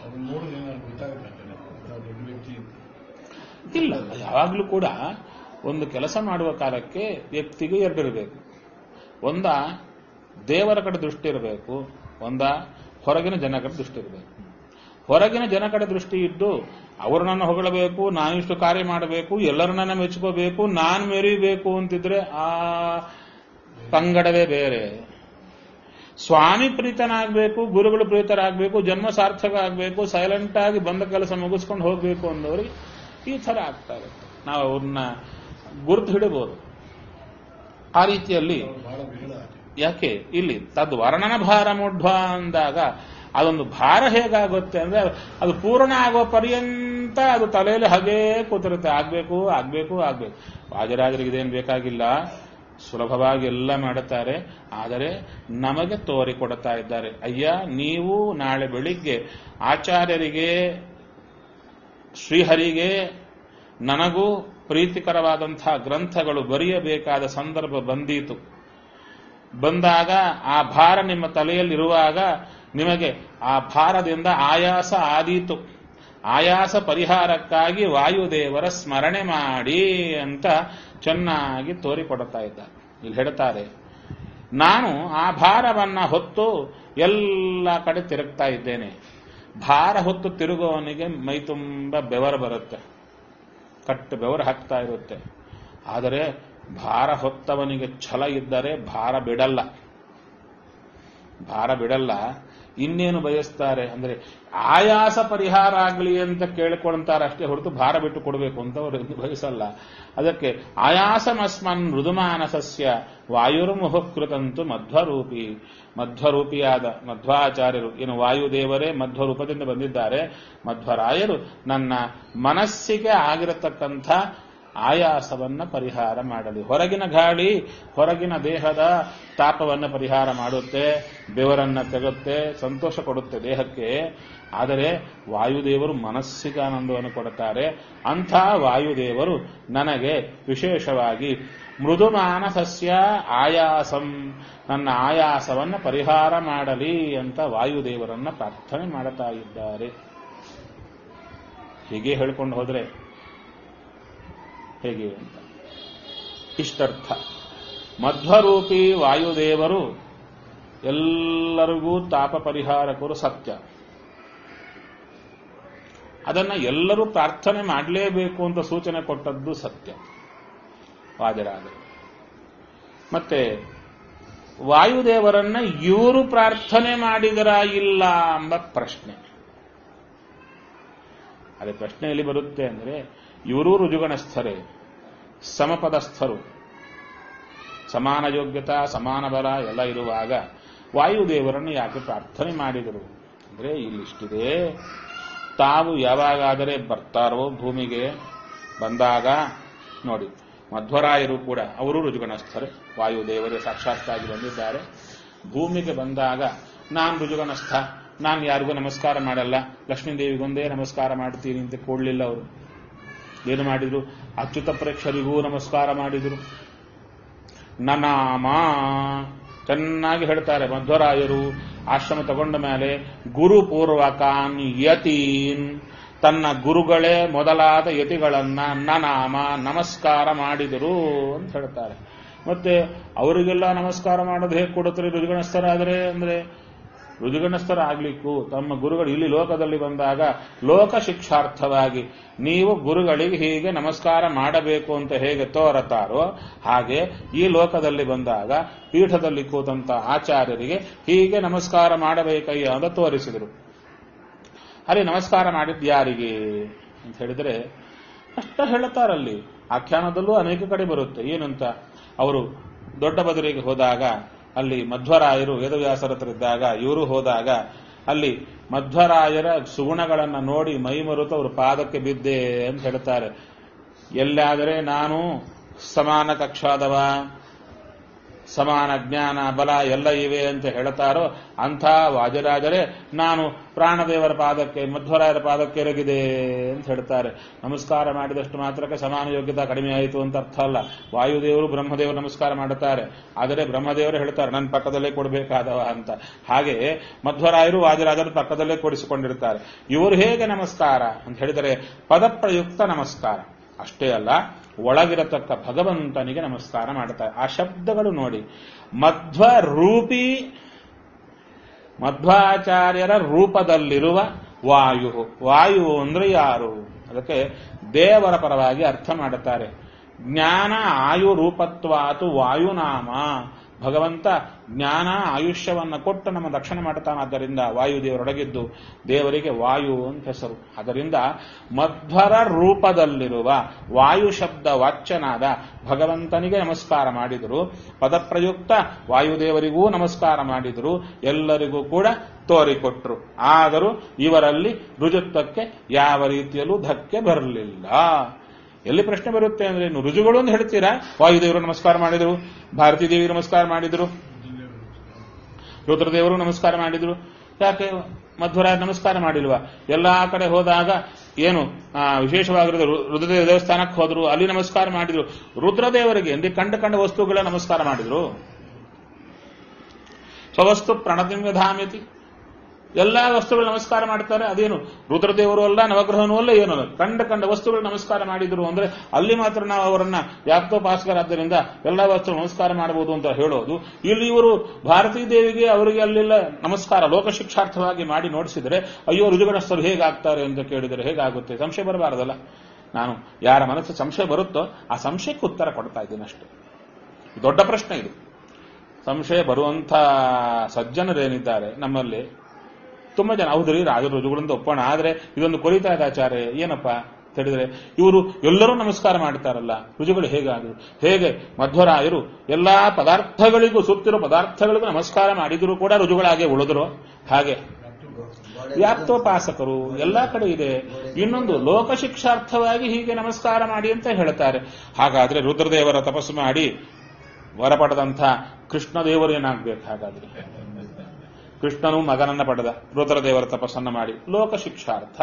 ಇಲ್ಲ, ಯಾವಾಗಲೂ ಕೂಡ ಒಂದು ಕೆಲಸ ಮಾಡುವ ಕಾಲಕ್ಕೆ ವ್ಯಕ್ತಿಗೆ ಎರಡಿರಬೇಕು. ಒಂದ ದೇವರ ಕಡೆ ದೃಷ್ಟಿ ಇರಬೇಕು, ಒಂದ ಹೊರಗಿನ ಜನ ಕಡೆ ದೃಷ್ಟಿ ಇರಬೇಕು. ಹೊರಗಿನ ಜನ ಕಡೆ ದೃಷ್ಟಿ ಇದ್ದು ಅವರು ನನ್ನ ಹೊಗಳಬೇಕು, ನಾನಿಷ್ಟು ಕಾರ್ಯ ಮಾಡಬೇಕು, ಎಲ್ಲರೂ ನನ್ನ ಮೆಚ್ಕೋಬೇಕು, ನಾನು ಮೆರಿಬೇಕು ಅಂತಿದ್ರೆ ಆ ಪಂಗಡವೇ ಬೇರೆ. ಸ್ವಾಮಿ ಪ್ರೀತನಾಗಬೇಕು, ಗುರುಗಳು ಪ್ರೀತರಾಗಬೇಕು, ಜನ್ಮ ಸಾರ್ಥಕ ಆಗಬೇಕು, ಸೈಲೆಂಟ್ ಆಗಿ ಬಂದ ಕೆಲಸ ಮುಗಿಸ್ಕೊಂಡು ಹೋಗ್ಬೇಕು ಅಂದವರಿಗೆ ಈ ತರ ಆಗ್ತಾ ಇರುತ್ತೆ. ನಾವು ಅವ್ರನ್ನ ಗುರುತು ಹಿಡಬಹುದು. ಆ ರೀತಿಯಲ್ಲಿ ಯಾಕೆ ಇಲ್ಲಿ ತದ್ ವರ್ಣನ ಭಾರ ಮೂಢ್ವ ಅಂದಾಗ ಅದೊಂದು ಭಾರ ಹೇಗಾಗುತ್ತೆ ಅಂದ್ರೆ ಅದು ಪೂರ್ಣ ಆಗೋ ಪರ್ಯಂತ ಅದು ತಲೆಯಲ್ಲಿ ಹಾಗೇ ಕೂತಿರುತ್ತೆ. ಆಗ್ಬೇಕು ಆಗ್ಬೇಕು ಆಗ್ಬೇಕು. ವಾಜರಾಜರಿಗೆ ಇದೇನು ಬೇಕಾಗಿಲ್ಲ, ಸುಲಭವಾಗಿ ಎಲ್ಲ ಮಾಡುತ್ತಾರೆ. ಆದರೆ ನಮಗೆ ತೋರಿಕೊಡುತ್ತಾ ಇದ್ದಾರೆ, ಅಯ್ಯ ನೀವು ನಾಳೆ ಬೆಳಿಗ್ಗೆ ಆಚಾರ್ಯರಿಗೆ ಶ್ರೀಹರಿಗೆ ನನಗೂ ಪ್ರೀತಿಕರವಾದಂತಹ ಗ್ರಂಥಗಳು ಬರೆಯಬೇಕಾದ ಸಂದರ್ಭ ಬಂದೀತು. ಬಂದಾಗ ಆ ಭಾರ ನಿಮ್ಮ ತಲೆಯಲ್ಲಿರುವಾಗ ನಿಮಗೆ ಆ ಭಾರದಿಂದ ಆಯಾಸ ಆದೀತು. ಆಯಾಸ ಪರಿಹಾರಕ್ಕಾಗಿ ವಾಯುದೇವರ ಸ್ಮರಣೆ ಮಾಡಿ ಅಂತ ಚೆನ್ನಾಗಿ ತೋರಿಕೊಡುತ್ತಾ ಇದ್ದಾರೆ. ಇಲ್ಲಿ ಹೇಳ್ತಾರೆ, ನಾನು ಆ ಭಾರವನ್ನ ಹೊತ್ತು ಎಲ್ಲ ಕಡೆ ತಿರುಗ್ತಾ ಇದ್ದೇನೆ. ಭಾರ ಹೊತ್ತು ತಿರುಗುವವನಿಗೆ ಮೈ ತುಂಬ ಬೆವರು ಬರುತ್ತೆ, ಕಟ್ಟು ಬೆವರು ಹಾಕ್ತಾ ಇರುತ್ತೆ. ಆದರೆ ಭಾರ ಹೊತ್ತವನಿಗೆ ಛಲ ಇದ್ದರೆ ಭಾರ ಬಿಡಲ್ಲ, ಭಾರ ಬಿಡಲ್ಲ. ಇನ್ನೇನು ಬಯಸ್ತಾರೆ ಅಂದ್ರೆ ಆಯಾಸ ಪರಿಹಾರ ಆಗಲಿ ಅಂತ ಕೇಳಿಕೊಳ್ತಾರೆ ಅಷ್ಟೇ ಹೊರತು ಭಾರ ಬಿಟ್ಟು ಕೊಡಬೇಕು ಅಂತ ಅವರು ಬಯಸಲ್ಲ. ಅದಕ್ಕೆ ಆಯಾಸಮಸ್ಮನ್ ಮೃದುಮಾನಸಸ್ಯ ವಾಯುರ್ಮುಹುಕೃತಂತು ಮಧ್ವರೂಪಿ. ಮಧ್ವರೂಪಿಯಾದ ಮಧ್ವಾಚಾರ್ಯರು, ಏನು ವಾಯುದೇವರೇ ಮಧ್ವರೂಪದಿಂದ ಬಂದಿದ್ದಾರೆ. ಮಧ್ವರಾಯರು ನನ್ನ ಮನಸ್ಸಿಗೆ ಆಗಿರತಕ್ಕಂಥ ಆಯಾಸವನ್ನ ಪರಿಹಾರ ಮಾಡಲಿ. ಹೊರಗಿನ ಗಾಳಿ ಹೊರಗಿನ ದೇಹದ ತಾಪವನ್ನು ಪರಿಹಾರ ಮಾಡುತ್ತೆ, ಬೆವರನ್ನ ತೆಗುತ್ತೆ, ಸಂತೋಷ ಕೊಡುತ್ತೆ ದೇಹಕ್ಕೆ. ಆದರೆ ವಾಯುದೇವರು ಮನಸ್ಸಿಗೆ ಆನಂದವನ್ನು ಕೊಡುತ್ತಾರೆ. ಅಂಥ ವಾಯುದೇವರು ನನಗೆ ವಿಶೇಷವಾಗಿ ಮೃದುಮಾನಸಸ್ಯ ಆಯಾಸಂ, ನನ್ನ ಆಯಾಸವನ್ನು ಪರಿಹಾರ ಮಾಡಲಿ ಅಂತ ವಾಯುದೇವರನ್ನ ಪ್ರಾರ್ಥನೆ ಮಾಡುತ್ತಾ ಇದ್ದಾರೆ. ಹೀಗೆ ಹೇಳ್ಕೊಂಡು ಹೋದ್ರೆ ಹೇಗೆ ಅಂತ ಇಷ್ಟರ್ಥ. ಮಧ್ವರೂಪಿ ವಾಯುದೇವರು ಎಲ್ಲರಿಗೂ ತಾಪ ಪರಿಹಾರಕರು ಸತ್ಯ. ಅದನ್ನ ಎಲ್ಲರೂ ಪ್ರಾರ್ಥನೆ ಮಾಡಲೇಬೇಕು ಅಂತ ಸೂಚನೆ ಕೊಟ್ಟದ್ದು ಸತ್ಯ ವಾದಿರಾದರು. ಮತ್ತೆ ವಾಯುದೇವರನ್ನ ಇವರು ಪ್ರಾರ್ಥನೆ ಮಾಡಿದರ ಇಲ್ಲ ಎಂಬ ಪ್ರಶ್ನೆ. ಅದೇ ಪ್ರಶ್ನೆ ಎಲ್ಲಿ ಬರುತ್ತೆ ಅಂದ್ರೆ, ಇವರೂ ರುಜುಗಣಸ್ಥರೇ, ಸಮಪದಸ್ಥರು, ಸಮಾನ ಯೋಗ್ಯತಾ ಸಮಾನ ಬಲ ಎಲ್ಲ ಇರುವಾಗ ವಾಯುದೇವರನ್ನು ಯಾಕೆ ಪ್ರಾರ್ಥನೆ ಮಾಡಿದರು ಅಂದ್ರೆ, ಇಲ್ಲಿಷ್ಟಿದೆ. ತಾವು ಯಾವಾಗಾದರೆ ಬರ್ತಾರೋ ಭೂಮಿಗೆ ಬಂದಾಗ ನೋಡಿ, ಮಧ್ವರಾಯರು ಕೂಡ ಅವರು ರುಜುಗಣಸ್ಥರೇ, ವಾಯುದೇವರು ಸಾಕ್ಷಾತ್ತಾಗಿ ಬಂದಿದ್ದಾರೆ. ಭೂಮಿಗೆ ಬಂದಾಗ ನಾನು ರುಜುಗಣಸ್ಥ, ನಾನು ಯಾರಿಗೂ ನಮಸ್ಕಾರ ಮಾಡಲ್ಲ, ಲಕ್ಷ್ಮೀದೇವಿಗೊಂದೇ ನಮಸ್ಕಾರ ಮಾಡ್ತೀನಿ ಅಂತ ಕೊಡ್ಲಿಲ್ಲ. ಅವರು ಏನು ಮಾಡಿದ್ರು? ಅಚ್ಯುತ ಪ್ರೇಕ್ಷರಿಗೂ ನಮಸ್ಕಾರ ಮಾಡಿದರು. ನನಾಮ ಚೆನ್ನಾಗಿ ಹೇಳ್ತಾರೆ ಮಧ್ವರಾಯರು. ಆಶ್ರಮ ತಗೊಂಡ ಮೇಲೆ ಗುರುಪೂರ್ವಕಾನ್ ಯತೀನ್, ತನ್ನ ಗುರುಗಳೇ ಮೊದಲಾದ ಯತಿಗಳನ್ನ ನನಾಮ ನಮಸ್ಕಾರ ಮಾಡಿದರು ಅಂತ ಹೇಳ್ತಾರೆ. ಮತ್ತೆ ಅವರಿಗೆಲ್ಲ ನಮಸ್ಕಾರ ಮಾಡೋದು ಹೇಗೆ ಕೊಡುತ್ತಾರೆ ರುಜುಗಣಸ್ಥರಾದರೆ ಅಂದ್ರೆ, ರುಜುಗಣಸ್ಥರಾಗ್ಲಿಕ್ಕೂ ತಮ್ಮ ಗುರುಗಳು ಇಲ್ಲಿ ಲೋಕದಲ್ಲಿ ಬಂದಾಗ ಲೋಕ ಶಿಕ್ಷಾರ್ಥವಾಗಿ ನೀವು ಗುರುಗಳಿಗೆ ಹೀಗೆ ನಮಸ್ಕಾರ ಮಾಡಬೇಕು ಅಂತ ಹೇಗೆ ತೋರತಾರೋ ಹಾಗೆ ಈ ಲೋಕದಲ್ಲಿ ಬಂದಾಗ ಪೀಠದಲ್ಲಿ ಕೂತಂತ ಆಚಾರ್ಯರಿಗೆ ಹೀಗೆ ನಮಸ್ಕಾರ ಮಾಡಬೇಕಯ್ಯ ಅಂತ ತೋರಿಸಿದರು. ಅಲ್ಲಿ ನಮಸ್ಕಾರ ಮಾಡಿದ್ಯಾರಿಗೆ ಅಂತ ಹೇಳಿದ್ರೆ ಅಷ್ಟ ಹೇಳುತ್ತಾರಲ್ಲಿ. ಆಖ್ಯಾನದಲ್ಲೂ ಅನೇಕ ಕಡೆ ಬರುತ್ತೆ. ಏನಂತ, ಅವರು ದೊಡ್ಡ ಬದರಿಗೆ ಹೋದಾಗ ಅಲ್ಲಿ ಮಧ್ವರಾಯರು ವೇದವ್ಯಾಸರ ಹತ್ರ ಇದ್ದಾಗ ಇವರು ಹೋದಾಗ ಅಲ್ಲಿ ಮಧ್ವರಾಯರ ಸುಗುಣಗಳನ್ನು ನೋಡಿ ಮೈ ಮರುತು ಅವರು ಪಾದಕ್ಕೆ ಬಿದ್ದೆ ಅಂತ ಹೇಳ್ತಾರೆ. ಎಲ್ಲಾದರೆ ನಾನು ಸಮಾನ ಕಕ್ಷಾದವ, ಸಮಾನ ಜ್ಞಾನ ಬಲ ಎಲ್ಲ ಇವೆ ಅಂತ ಹೇಳ್ತಾರೋ ಅಂಥ ವಾಜರಾಜರೇ ನಾನು ಪ್ರಾಣದೇವರ ಪಾದಕ್ಕೆ ಮಧ್ವರಾಯರ ಪಾದಕ್ಕೆ ಎರಗಿದೆ ಅಂತ ಹೇಳ್ತಾರೆ. ನಮಸ್ಕಾರ ಮಾಡಿದಷ್ಟು ಮಾತ್ರಕ್ಕೆ ಸಮಾನ ಯೋಗ್ಯತಾ ಕಡಿಮೆ ಆಯಿತು ಅಂತ ಅರ್ಥ ಅಲ್ಲ. ವಾಯುದೇವರು ಬ್ರಹ್ಮದೇವರು ನಮಸ್ಕಾರ ಮಾಡುತ್ತಾರೆ, ಆದರೆ ಬ್ರಹ್ಮದೇವರು ಹೇಳ್ತಾರೆ ನನ್ನ ಪಕ್ಕದಲ್ಲೇ ಕೊಡಬೇಕಾದವ ಅಂತ. ಹಾಗೆ ಮಧ್ವರಾಯರು ವಾಜರಾಜರು ಪಕ್ಕದಲ್ಲೇ ಕೊಡಿಸಿಕೊಂಡಿರ್ತಾರೆ. ಇವರು ಹೇಗೆ ನಮಸ್ಕಾರ ಅಂತ ಹೇಳಿದರೆ ಪದಪ್ರಯುಕ್ತ ನಮಸ್ಕಾರ ಅಷ್ಟೇ ಅಲ್ಲ, ಒಳಗಿರತಕ್ಕ ಭಗವಂತನಿಗೆ ನಮಸ್ಕಾರ ಮಾಡುತ್ತಾರೆ. ಆ ಶಬ್ದಗಳು ನೋಡಿ, ಮಧ್ವರೂಪಿ, ಮಧ್ವಾಚಾರ್ಯರ ರೂಪದಲ್ಲಿರುವ ವಾಯು. ವಾಯು ಅಂದ್ರೆ ಯಾರು? ಅದಕ್ಕೆ ದೇವರ ಪರವಾಗಿ ಅರ್ಥ ಮಾಡುತ್ತಾರೆ. ಜ್ಞಾನ ಆಯು ರೂಪತ್ವಾತು ವಾಯುನಾಮ. ಭಗವಂತ ಜ್ಞಾನ ಆಯುಷ್ಯವನ್ನು ಕೊಟ್ಟು ನಮ್ಮ ರಕ್ಷಣೆ ಮಾಡುತ್ತಾನಾದ್ದರಿಂದ ವಾಯುದೇವರೊಳಗಿದ್ದು ದೇವರಿಗೆ ವಾಯು ಅಂತ ಹೆಸರು. ಅದರಿಂದ ಮಧ್ವರ ರೂಪದಲ್ಲಿರುವ ವಾಯು ಶಬ್ದ ವಾಚ್ಯನಾದ ಭಗವಂತನಿಗೆ ನಮಸ್ಕಾರ ಮಾಡಿದರು. ಪದಪ್ರಯುಕ್ತ ವಾಯುದೇವರಿಗೂ ನಮಸ್ಕಾರ ಮಾಡಿದರು. ಎಲ್ಲರಿಗೂ ಕೂಡ ತೋರಿಕೊಟ್ರು. ಆದರೂ ಇವರಲ್ಲಿ ರುಜುತ್ವಕ್ಕೆ ಯಾವ ರೀತಿಯಲ್ಲೂ ಧಕ್ಕೆ ಬರಲಿಲ್ಲ. ಎಲ್ಲಿ ಪ್ರಶ್ನೆ ಬರುತ್ತೆ ಅಂದ್ರೆ, ನೀವು ರುಜುಗಳು ಅಂತ ಹೇಳ್ತೀರಾ, ವಾಯುದೇವರು ನಮಸ್ಕಾರ ಮಾಡಿದರು, ಭಾರತೀ ದೇವಿ ನಮಸ್ಕಾರ ಮಾಡಿದರು, ರುದ್ರದೇವರು ನಮಸ್ಕಾರ ಮಾಡಿದರು, ಯಾಕೆ ಮಧ್ವರಾಯ ನಮಸ್ಕಾರ ಮಾಡಿಲ್ವಾ? ಎಲ್ಲಾ ಕಡೆ ಹೋದಾಗ ಏನು ವಿಶೇಷವಾಗಿರೋದು, ರುದ್ರದೇವ ದೇವಸ್ಥಾನಕ್ಕೆ ಹೋದ್ರು, ಅಲ್ಲಿ ನಮಸ್ಕಾರ ಮಾಡಿದ್ರು. ರುದ್ರದೇವರಿಗೆ ಅಂದ್ರೆ ಕಂಡ ಕಂಡ ವಸ್ತುಗಳ ನಮಸ್ಕಾರ ಮಾಡಿದ್ರು. ಸ್ವವಸ್ತು ಪ್ರಣತಿಮ್ಯಧಾಮಿತಿ. ಎಲ್ಲಾ ವಸ್ತುಗಳು ನಮಸ್ಕಾರ ಮಾಡ್ತಾರೆ. ಅದೇನು ರುದ್ರದೇವರು ಅಲ್ಲ, ನವಗ್ರಹನೂ ಅಲ್ಲ, ಏನೂ ಅಲ್ಲ, ಕಂಡ ಕಂಡ ವಸ್ತುಗಳು ನಮಸ್ಕಾರ ಮಾಡಿದ್ರು ಅಂದ್ರೆ ಅಲ್ಲಿ ಮಾತ್ರ ನಾವು ಅವರನ್ನ ವ್ಯಾಪ್ತೋಪಾಸಕರಾದ್ದರಿಂದ ಎಲ್ಲಾ ವಸ್ತುಗಳು ನಮಸ್ಕಾರ ಮಾಡಬಹುದು ಅಂತ ಹೇಳೋದು. ಇಲ್ಲಿ ಇವರು ಭಾರತೀ ದೇವಿಗೆ ಅವರಿಗೆ ಅಲ್ಲೆಲ್ಲ ನಮಸ್ಕಾರ ಲೋಕಶಿಕ್ಷಾರ್ಥವಾಗಿ ಮಾಡಿ ನೋಡಿಸಿದರೆ ಅಯ್ಯೋ ರುಜುಗಣಸ್ಥರು ಹೇಗಾಗ್ತಾರೆ ಅಂತ ಕೇಳಿದರೆ ಹೇಗಾಗುತ್ತೆ? ಸಂಶಯ ಬರಬಾರದಲ್ಲ. ನಾನು ಯಾರ ಮನಸ್ಸು ಸಂಶಯ ಬರುತ್ತೋ ಆ ಸಂಶಯಕ್ಕೆ ಉತ್ತರ ಕೊಡ್ತಾ ಇದ್ದೀನಿ ಅಷ್ಟೇ. ದೊಡ್ಡ ಪ್ರಶ್ನೆ ಇದು. ಸಂಶಯ ಬರುವಂಥ ಸಜ್ಜನರೇನಿದ್ದಾರೆ ನಮ್ಮಲ್ಲಿ ತುಂಬಾ ಜನ, ಹೌದ್ರಿ ರಾಜರು ರುಜುಗಳಿಂದ ಒಪ್ಪೋಣ, ಆದ್ರೆ ಇದೊಂದು ಕೊರಿತಾ ಇದೆ ಆಚಾರ್ಯ, ಏನಪ್ಪಾ ಅಂತ ಹೇಳಿದ್ರೆ ಇವರು ಎಲ್ಲರೂ ನಮಸ್ಕಾರ ಮಾಡ್ತಾರಲ್ಲ, ರುಜುಗಳು ಹೇಗಾದ್ರು? ಹೇಗೆ ಮಧ್ವರಾಯರು ಎಲ್ಲಾ ಪದಾರ್ಥಗಳಿಗೂ ಸುತ್ತಿರೋ ಪದಾರ್ಥಗಳಿಗೂ ನಮಸ್ಕಾರ ಮಾಡಿದ್ರು ಕೂಡ ರುಜುಗಳಾಗೆ ಉಳಿದ್ರು, ಹಾಗೆ ವ್ಯಾಪ್ತೋಪಾಸಕರು ಎಲ್ಲಾ ಕಡೆ ಇದೆ. ಇನ್ನೊಂದು ಲೋಕಶಿಕ್ಷಾರ್ಥವಾಗಿ ಹೀಗೆ ನಮಸ್ಕಾರ ಮಾಡಿ ಅಂತ ಹೇಳ್ತಾರೆ. ಹಾಗಾದ್ರೆ ರುದ್ರದೇವರ ತಪಸ್ಸು ಮಾಡಿ ವರ ಪಡೆದಂಥ ಕೃಷ್ಣದೇವರು ಏನಾಗ್ಬೇಕು? ಹಾಗಾದ್ರೆ ಕೃಷ್ಣನು ಮಗನನ್ನ ಪಡೆದ ರುದ್ರದೇವರ ತಪಸ್ಸನ್ನ ಮಾಡಿ ಲೋಕಶಿಕ್ಷಾರ್ಥ.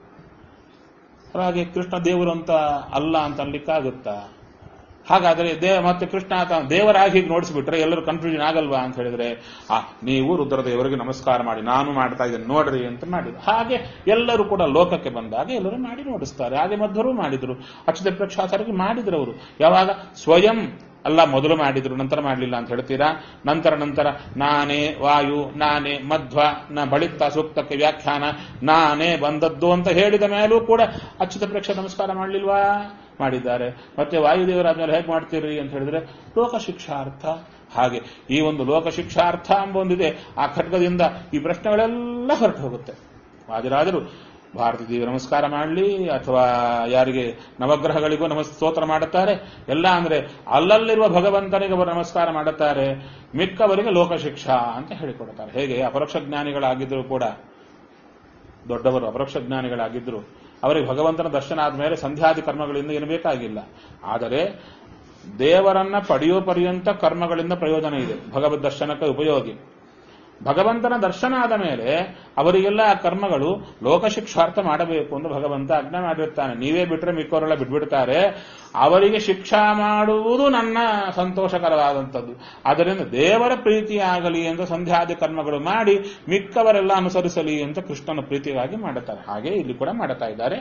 ಹಾಗೆ ಕೃಷ್ಣ ದೇವರು ಅಂತ ಅಲ್ಲ ಅಂತ ಅನ್ಲಿಕ್ಕಾಗುತ್ತಾ? ಹಾಗಾದ್ರೆ ದೇವ ಮತ್ತೆ ಕೃಷ್ಣ ಆತ ದೇವರಾಗಿ ಹೀಗೆ ನೋಡಿಸ್ಬಿಟ್ರೆ ಎಲ್ಲರೂ ಕನ್ಫ್ಯೂಷನ್ ಆಗಲ್ವಾ ಅಂತ ಹೇಳಿದ್ರೆ, ಆ ನೀವು ರುದ್ರದೇವರಿಗೆ ನಮಸ್ಕಾರ ಮಾಡಿ, ನಾನು ಮಾಡ್ತಾ ಇದ್ದೇನೆ ನೋಡ್ರಿ ಅಂತ ಮಾಡಿದ್ರು. ಹಾಗೆ ಎಲ್ಲರೂ ಕೂಡ ಲೋಕಕ್ಕೆ ಬಂದಾಗ ಎಲ್ಲರೂ ಮಾಡಿ ನೋಡಿಸ್ತಾರೆ. ಹಾಗೆ ಮಧ್ವರು ಮಾಡಿದ್ರು, ಅಚ್ಯುತ ಪ್ರೇಕ್ಷಾಚಾರ್ಯರಿಗೆ ಮಾಡಿದ್ರು. ಅವರು ಯಾವಾಗ ಸ್ವಯಂ ಅಲ್ಲ ಮೊದಲು ಮಾಡಿದ್ರು, ನಂತರ ಮಾಡಲಿಲ್ಲ ಅಂತ ಹೇಳ್ತೀರಾ? ನಂತರ ನಂತರ ನಾನೇ ವಾಯು, ನಾನೇ ಮಧ್ವ, ನ ಬಳಿತ ಸೂಕ್ತಕ್ಕೆ ವ್ಯಾಖ್ಯಾನ, ನಾನೇ ಬಂದದ್ದು ಅಂತ ಹೇಳಿದ ಮೇಲೂ ಕೂಡ ಅಚ್ಯುತ ಪ್ರೇಕ್ಷ ನಮಸ್ಕಾರ ಮಾಡಲಿಲ್ವಾ? ಮಾಡಿದ್ದಾರೆ. ಮತ್ತೆ ವಾಯುದೇವರಾದ್ಮೇಲೆ ಹೇಗೆ ಮಾಡ್ತೀರಿ ಅಂತ ಹೇಳಿದ್ರೆ ಲೋಕಶಿಕ್ಷಾರ್ಥ. ಹಾಗೆ ಈ ಒಂದು ಲೋಕಶಿಕ್ಷಾರ್ಥ ಎಂಬೊಂದಿದೆ. ಆ ಖಡ್ಗದಿಂದ ಈ ಪ್ರಶ್ನೆಗಳೆಲ್ಲ ಹೊರಟು ಹೋಗುತ್ತೆ. ವಾದಿರಾಜರು ಭಾರತೀ ದೇವಿ ನಮಸ್ಕಾರ ಮಾಡಲಿ ಅಥವಾ ಯಾರಿಗೆ ನವಗ್ರಹಗಳಿಗೂ ನಮಸ್ ಸ್ತೋತ್ರ ಮಾಡುತ್ತಾರೆ, ಎಲ್ಲ ಅಂದ್ರೆ ಅಲ್ಲಲ್ಲಿರುವ ಭಗವಂತನಿಗೆ ಅವರು ನಮಸ್ಕಾರ ಮಾಡುತ್ತಾರೆ, ಮಿಕ್ಕವರಿಗೆ ಲೋಕಶಿಕ್ಷಾ ಅಂತ ಹೇಳಿಕೊಡುತ್ತಾರೆ. ಹೇಗೆ ಅಪರೋಕ್ಷ ಜ್ಞಾನಿಗಳಾಗಿದ್ದರೂ ಕೂಡ, ದೊಡ್ಡವರು ಅಪರೋಕ್ಷ ಜ್ಞಾನಿಗಳಾಗಿದ್ದರು, ಅವರಿಗೆ ಭಗವಂತನ ದರ್ಶನ ಆದಮೇಲೆ ಸಂಧ್ಯಾದಿ ಕರ್ಮಗಳಿಂದ ಏನು ಬೇಕಾಗಿಲ್ಲ. ಆದರೆ ದೇವರನ್ನ ಪಡೆಯುವ ಪರ್ಯಂತ ಕರ್ಮಗಳಿಂದ ಪ್ರಯೋಜನ ಇದೆ, ಭಗವದ್ ದರ್ಶನಕ್ಕೆ ಉಪಯೋಗಿ. ಭಗವಂತನ ದರ್ಶನ ಆದ ಮೇಲೆ ಅವರಿಗೆಲ್ಲ ಆ ಕರ್ಮಗಳು ಲೋಕಶಿಕ್ಷಾರ್ಥ ಮಾಡಬೇಕು ಎಂದು ಭಗವಂತ ಆಜ್ಞೆ ಮಾಡಿರ್ತಾನೆ. ನೀವೇ ಬಿಟ್ಟರೆ ಮಿಕ್ಕವರೆಲ್ಲ ಬಿಟ್ಬಿಡ್ತಾರೆ, ಅವರಿಗೆ ಶಿಕ್ಷಾ ಮಾಡುವುದು ನನ್ನ ಸಂತೋಷಕರವಾದಂಥದ್ದು. ಆದ್ದರಿಂದ ದೇವರ ಪ್ರೀತಿಯಾಗಲಿ ಎಂದು ಸಂಧ್ಯಾದಿ ಕರ್ಮಗಳು ಮಾಡಿ ಮಿಕ್ಕವರೆಲ್ಲ ಅನುಸರಿಸಲಿ ಅಂತ ಕೃಷ್ಣನ ಪ್ರೀತಿಗಾಗಿ ಮಾಡುತ್ತಾರೆ. ಹಾಗೆ ಇಲ್ಲಿ ಕೂಡ ಮಾಡುತ್ತಾ ಇದ್ದಾರೆ.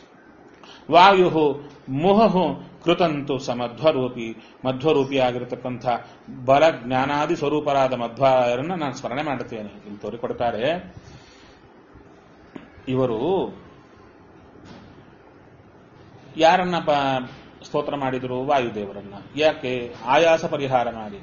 ವಾಯು ಮುಹು ಕೃತಂತು ಸ ಮಧ್ವರೂಪಿ, ಮಧ್ವರೂಪಿಯಾಗಿರತಕ್ಕಂಥ ಬಲ ಜ್ಞಾನಾದಿ ಸ್ವರೂಪರಾದ ಮಧ್ವರನ್ನ ನಾನು ಸ್ಮರಣೆ ಮಾಡುತ್ತೇನೆ. ಇಲ್ಲಿ ತೋರಿಕೊಡ್ತಾರೆ, ಇವರು ಯಾರನ್ನ ಸ್ತೋತ್ರ ಮಾಡಿದರು? ವಾಯುದೇವರನ್ನ. ಯಾಕೆ? ಆಯಾಸ ಪರಿಹಾರ ಮಾಡಿ.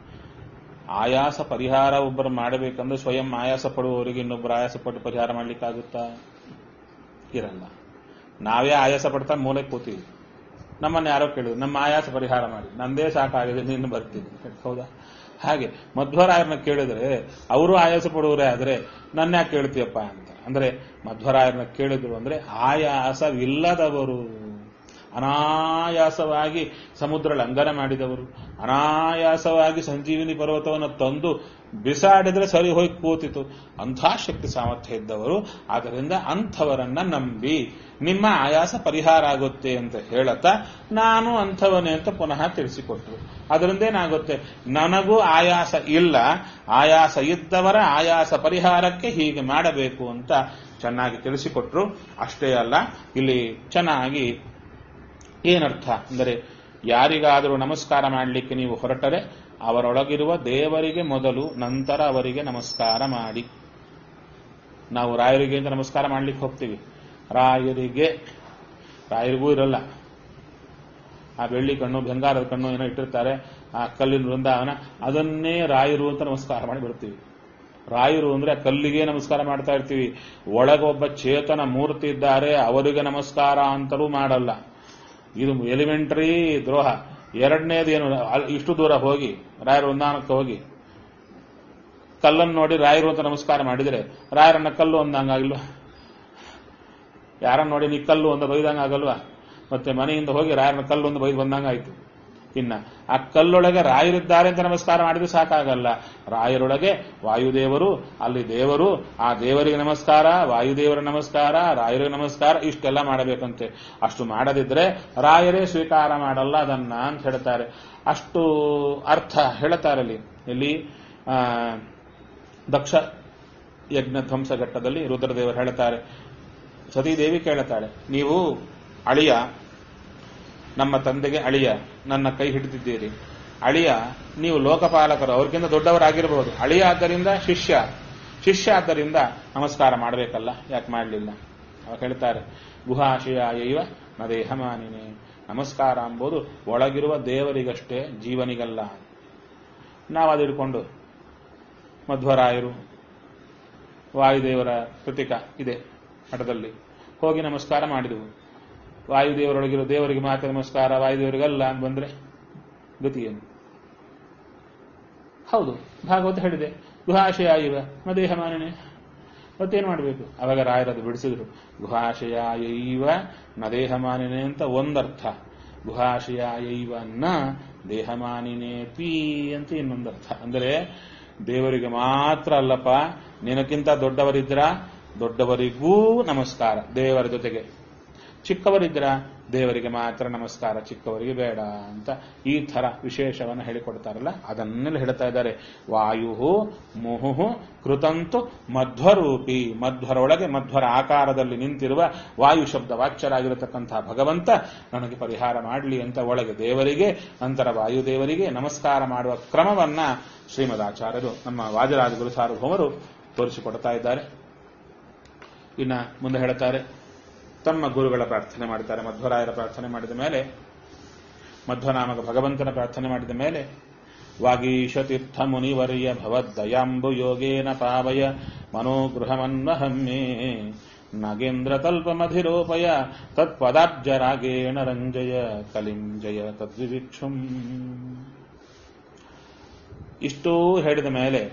ಆಯಾಸ ಪರಿಹಾರ ಒಬ್ಬರು ಮಾಡಬೇಕಂದ್ರೆ ಸ್ವಯಂ ಆಯಾಸ ಪಡುವವರಿಗೆ ಇನ್ನೊಬ್ಬರು ಆಯಾಸ ಪಟ್ಟು ಪರಿಹಾರ ಮಾಡ್ಲಿಕ್ಕಾಗುತ್ತಾ? ಇರಲ್ಲ. ನಾವೇ ಆಯಾಸ ಪಡ್ತಾ ಮೂಲೆ ಕೂತೀವಿ, ನಮ್ಮನ್ನು ಯಾರೋ ಕೇಳಿದ್ರು ನಮ್ಮ ಆಯಾಸ ಪರಿಹಾರ ಮಾಡಿ, ನಂದೇ ಸಾಕಾಗಿದೆ ನೀನು ಬರ್ತೀನಿ, ಹೌದಾ? ಹಾಗೆ ಮಧ್ವರಾಯರನ್ನ ಕೇಳಿದ್ರೆ ಅವರು ಆಯಾಸ ಪಡುವರೇ ಆದ್ರೆ ನನ್ನ ಯಾಕೆ ಕೇಳ್ತೀಯಪ್ಪ ಅಂತ. ಅಂದ್ರೆ ಮಧ್ವರಾಯರನ್ನ ಕೇಳಿದ್ರು ಅಂದ್ರೆ ಆಯಾಸವಿಲ್ಲದವರು, ಅನಾಯಾಸವಾಗಿ ಸಮುದ್ರ ಲಂಘನ ಮಾಡಿದವರು, ಅನಾಯಾಸವಾಗಿ ಸಂಜೀವಿನಿ ಪರ್ವತವನ್ನು ತಂದು ಬಿಸಾಡಿದ್ರೆ ಸರಿ ಹೋಗಿ ಕೂತಿತು, ಅಂಥ ಶಕ್ತಿ ಸಾಮರ್ಥ್ಯ ಇದ್ದವರು. ಆದ್ದರಿಂದ ಅಂಥವರನ್ನ ನಂಬಿ ನಿಮ್ಮ ಆಯಾಸ ಪರಿಹಾರ ಆಗುತ್ತೆ ಅಂತ ಹೇಳತ್ತಾ ನಾನು ಅಂಥವನೇ ಅಂತ ಪುನಃ ತಿಳಿಸಿಕೊಟ್ರು. ಅದರಿಂದೇನಾಗುತ್ತೆ, ನನಗೂ ಆಯಾಸ ಇಲ್ಲ, ಆಯಾಸ ಇದ್ದವರ ಆಯಾಸ ಪರಿಹಾರಕ್ಕೆ ಹೀಗೆ ಮಾಡಬೇಕು ಅಂತ ಚೆನ್ನಾಗಿ ತಿಳಿಸಿಕೊಟ್ರು. ಅಷ್ಟೇ ಅಲ್ಲ, ಇಲ್ಲಿ ಚೆನ್ನಾಗಿ ಏನರ್ಥ ಅಂದರೆ, ಯಾರಿಗಾದರೂ ನಮಸ್ಕಾರ ಮಾಡಲಿಕ್ಕೆ ನೀವು ಹೊರಟರೆ ಅವರೊಳಗಿರುವ ದೇವರಿಗೆ ಮೊದಲು, ನಂತರ ಅವರಿಗೆ ನಮಸ್ಕಾರ ಮಾಡಿ. ನಾವು ರಾಯರಿಗೆ ಅಂತ ನಮಸ್ಕಾರ ಮಾಡ್ಲಿಕ್ಕೆ ಹೋಗ್ತೀವಿ, ರಾಯರಿಗೆ ರಾಯರಿಗೂ ಇರಲ್ಲ, ಆ ಬೆಳ್ಳಿ ಕಣ್ಣು ಬಂಗಾರದ ಕಣ್ಣು ಏನೋ ಇಟ್ಟಿರ್ತಾರೆ, ಆ ಕಲ್ಲಿನ ವೃಂದಾವನ, ಅದನ್ನೇ ರಾಯರು ಅಂತ ನಮಸ್ಕಾರ ಮಾಡಿ ಬಿಡ್ತೀವಿ. ರಾಯರು ಅಂದ್ರೆ ಆ ಕಲ್ಲಿಗೆ ನಮಸ್ಕಾರ ಮಾಡ್ತಾ ಇರ್ತೀವಿ. ಒಳಗೊಬ್ಬ ಚೇತನ ಮೂರ್ತಿ ಇದ್ದಾರೆ, ಅವರಿಗೆ ನಮಸ್ಕಾರ ಅಂತಲೂ ಮಾಡಲ್ಲ. ಇದು ಎಲಿಮೆಂಟರಿ ದ್ರೋಹ. ಎರಡನೇದು ಏನು, ಇಷ್ಟು ದೂರ ಹೋಗಿ ರಾಯರ ವೃಂದಾವನಕ್ಕೆ ಹೋಗಿ ಕಲ್ಲನ್ನು ನೋಡಿ ರಾಯರು ಅಂತ ನಮಸ್ಕಾರ ಮಾಡಿದರೆ ರಾಯರನ್ನ ಕಲ್ಲು ಅಂದಂಗಾಗಿಲ್ವಾ? ಯಾರನ್ನ ನೋಡಿ ನೀ ಕಲ್ಲು ಒಂದು ಬೈದಂಗಾಗಲ್ವಾ? ಮತ್ತೆ ಮನೆಯಿಂದ ಹೋಗಿ ರಾಯರನ್ನ ಕಲ್ಲು ಒಂದು ಬೈದು ಬಂದಂಗಾಯ್ತು. ಇನ್ನ ಆ ಕಲ್ಲೊಳಗೆ ರಾಯರಿದ್ದಾರೆ ಅಂತ ನಮಸ್ಕಾರ ಮಾಡಿದ್ರೆ ಸಾಕಾಗಲ್ಲ. ರಾಯರೊಳಗೆ ವಾಯುದೇವರು, ಅಲ್ಲಿ ದೇವರು, ಆ ದೇವರಿಗೆ ನಮಸ್ಕಾರ, ವಾಯುದೇವರ ನಮಸ್ಕಾರ, ರಾಯರಿಗೆ ನಮಸ್ಕಾರ, ಇಷ್ಟೆಲ್ಲ ಮಾಡಬೇಕಂತೆ. ಅಷ್ಟು ಮಾಡದಿದ್ರೆ ರಾಯರೇ ಸ್ವೀಕಾರ ಮಾಡಲ್ಲ ಅದನ್ನ ಅಂತ ಹೇಳ್ತಾರೆ. ಅಷ್ಟು ಅರ್ಥ ಹೇಳ್ತಾರೆ ಅಲ್ಲಿ. ಇಲ್ಲಿ ಆ ದಕ್ಷ ಯಜ್ಞ ಧ್ವಂಸಘಟ್ಟದಲ್ಲಿ ರುದ್ರದೇವರು ಹೇಳುತ್ತಾರೆ, ಸತೀದೇವಿ ಕೇಳುತ್ತಾಳೆ, ನೀವು ಅಳಿಯ, ನಮ್ಮ ತಂದೆಗೆ ಅಳಿಯ, ನನ್ನ ಕೈ ಹಿಡಿದಿದ್ದೀರಿ. ಅಳಿಯ, ನೀವು ಲೋಕಪಾಲಕರು, ಅವ್ರಿಗಿಂತ ದೊಡ್ಡವರಾಗಿರಬಹುದು. ಅಳಿಯ ಆದ್ದರಿಂದ ಶಿಷ್ಯ, ಶಿಷ್ಯ ಆದ್ದರಿಂದ ನಮಸ್ಕಾರ ಮಾಡಬೇಕಲ್ಲ, ಯಾಕೆ ಮಾಡಲಿಲ್ಲ? ಅವಾಗ ಹೇಳ್ತಾರೆ, ಗುಹಾಶಯ ಇವ ನ ದೇಹಮಾನಿನೇ. ನಮಸ್ಕಾರ ಎಂಬುದು ಒಳಗಿರುವ ದೇವರಿಗಷ್ಟೇ, ಜೀವನಿಗಲ್ಲ. ನಾವು ಅದು ಹಿಡ್ಕೊಂಡು ಮಧ್ವರಾಯರು, ವಾಯುದೇವರ ಪ್ರತೀಕ ಇದೆ ಮಠದಲ್ಲಿ, ಹೋಗಿ ನಮಸ್ಕಾರ ಮಾಡಿದೆವು. ವಾಯುದೇವರೊಳಗಿರೋ ದೇವರಿಗೆ ಮಾತ್ರ ನಮಸ್ಕಾರ, ವಾಯುದೇವರಿಗಲ್ಲ ಅಂತ ಬಂದ್ರೆ ಗತಿ ಏನು? ಹೌದು, ಭಾಗವತ ಹೇಳಿದೆ, ಗುಹಾಶಯ ಇವ ನ ದೇಹಮಾನಿನೇ. ಮತ್ತೇನು ಮಾಡಬೇಕು? ಅವಾಗ ರಾಯರದು ಬಿಡಿಸಿದ್ರು, ಗುಹಾಶಯ ಇವ ನ ದೇಹಮಾನಿನೇ ಅಂತ ಒಂದರ್ಥ, ಗುಹಾಶಯ ಇವ ನ ದೇಹಮಾನಿನೇ ಪಿ ಅಂತ ಇನ್ನೊಂದರ್ಥ. ಅಂದರೆ ದೇವರಿಗೆ ಮಾತ್ರ ಅಲ್ಲಪ್ಪ, ನಿನಕ್ಕಿಂತ ದೊಡ್ಡವರಿದ್ರ ದೊಡ್ಡವರಿಗೂ ನಮಸ್ಕಾರ, ದೇವರ ಜೊತೆಗೆ. ಚಿಕ್ಕವರಿದ್ರ ದೇವರಿಗೆ ಮಾತ್ರ ನಮಸ್ಕಾರ, ಚಿಕ್ಕವರಿಗೆ ಬೇಡ ಅಂತ ಈ ಥರ ವಿಶೇಷವನ್ನು ಹೇಳಿಕೊಡ್ತಾರಲ್ಲ, ಅದನ್ನೆಲ್ಲ ಹೇಳ್ತಾ ಇದ್ದಾರೆ. ವಾಯು ಮುಹು ಕೃತಂತು ಮಧ್ವರೂಪಿ. ಮಧ್ವರೊಳಗೆ ಮಧ್ವರ ಆಕಾರದಲ್ಲಿ ನಿಂತಿರುವ ವಾಯು ಶಬ್ದ ವಾಚ್ಯರಾಗಿರತಕ್ಕಂತಹ ಭಗವಂತ ನನಗೆ ಪರಿಹಾರ ಮಾಡಲಿ ಅಂತ ಒಳಗೆ ದೇವರಿಗೆ, ನಂತರ ವಾಯುದೇವರಿಗೆ ನಮಸ್ಕಾರ ಮಾಡುವ ಕ್ರಮವನ್ನ ಶ್ರೀಮದಾಚಾರ್ಯರು ನಮ್ಮ ವಾಜರಾಜ ಗುರು ಸಾರ್ವಭೌಮರು ತೋರಿಸಿಕೊಡ್ತಾ ಇದ್ದಾರೆ. ಇನ್ನ ಮುಂದೆ ಹೇಳ್ತಾರೆ, ತಮ್ಮ ಗುರುಗಳ ಪ್ರಾರ್ಥನೆ ಮಾಡ್ತಾರೆ. ಮಧ್ವರಾಯರ ಪ್ರಾರ್ಥನೆ ಮಾಡಿದ ಮೇಲೆ, ಮಧ್ವನಾಮಕ ಭಗವಂತನ ಪ್ರಾರ್ಥನೆ ಮಾಡಿದ ಮೇಲೆ, ವಾಗೀಶತೀರ್ಥ ಮುನಿವರ್ಯ ಭವದ್ದಯಾಂಬು ಯೋಗೇನ ಪಾವಯ ಮನೋಗೃಹಮನ್ವಹಮ್ಮೇ ನಾಗೇಂದ್ರ ತಲ್ಪಮಧಿರೋಪಯ ತತ್ಪದಾಬ್ಜರಾಗೇಣ ರಂಜಯ ಕಲಿಂಜಯ ತದ್ವಿವಿಕ್ಷುಂ. ಇಷ್ಟೂ ಹೇಳಿದ ಮೇಲೆ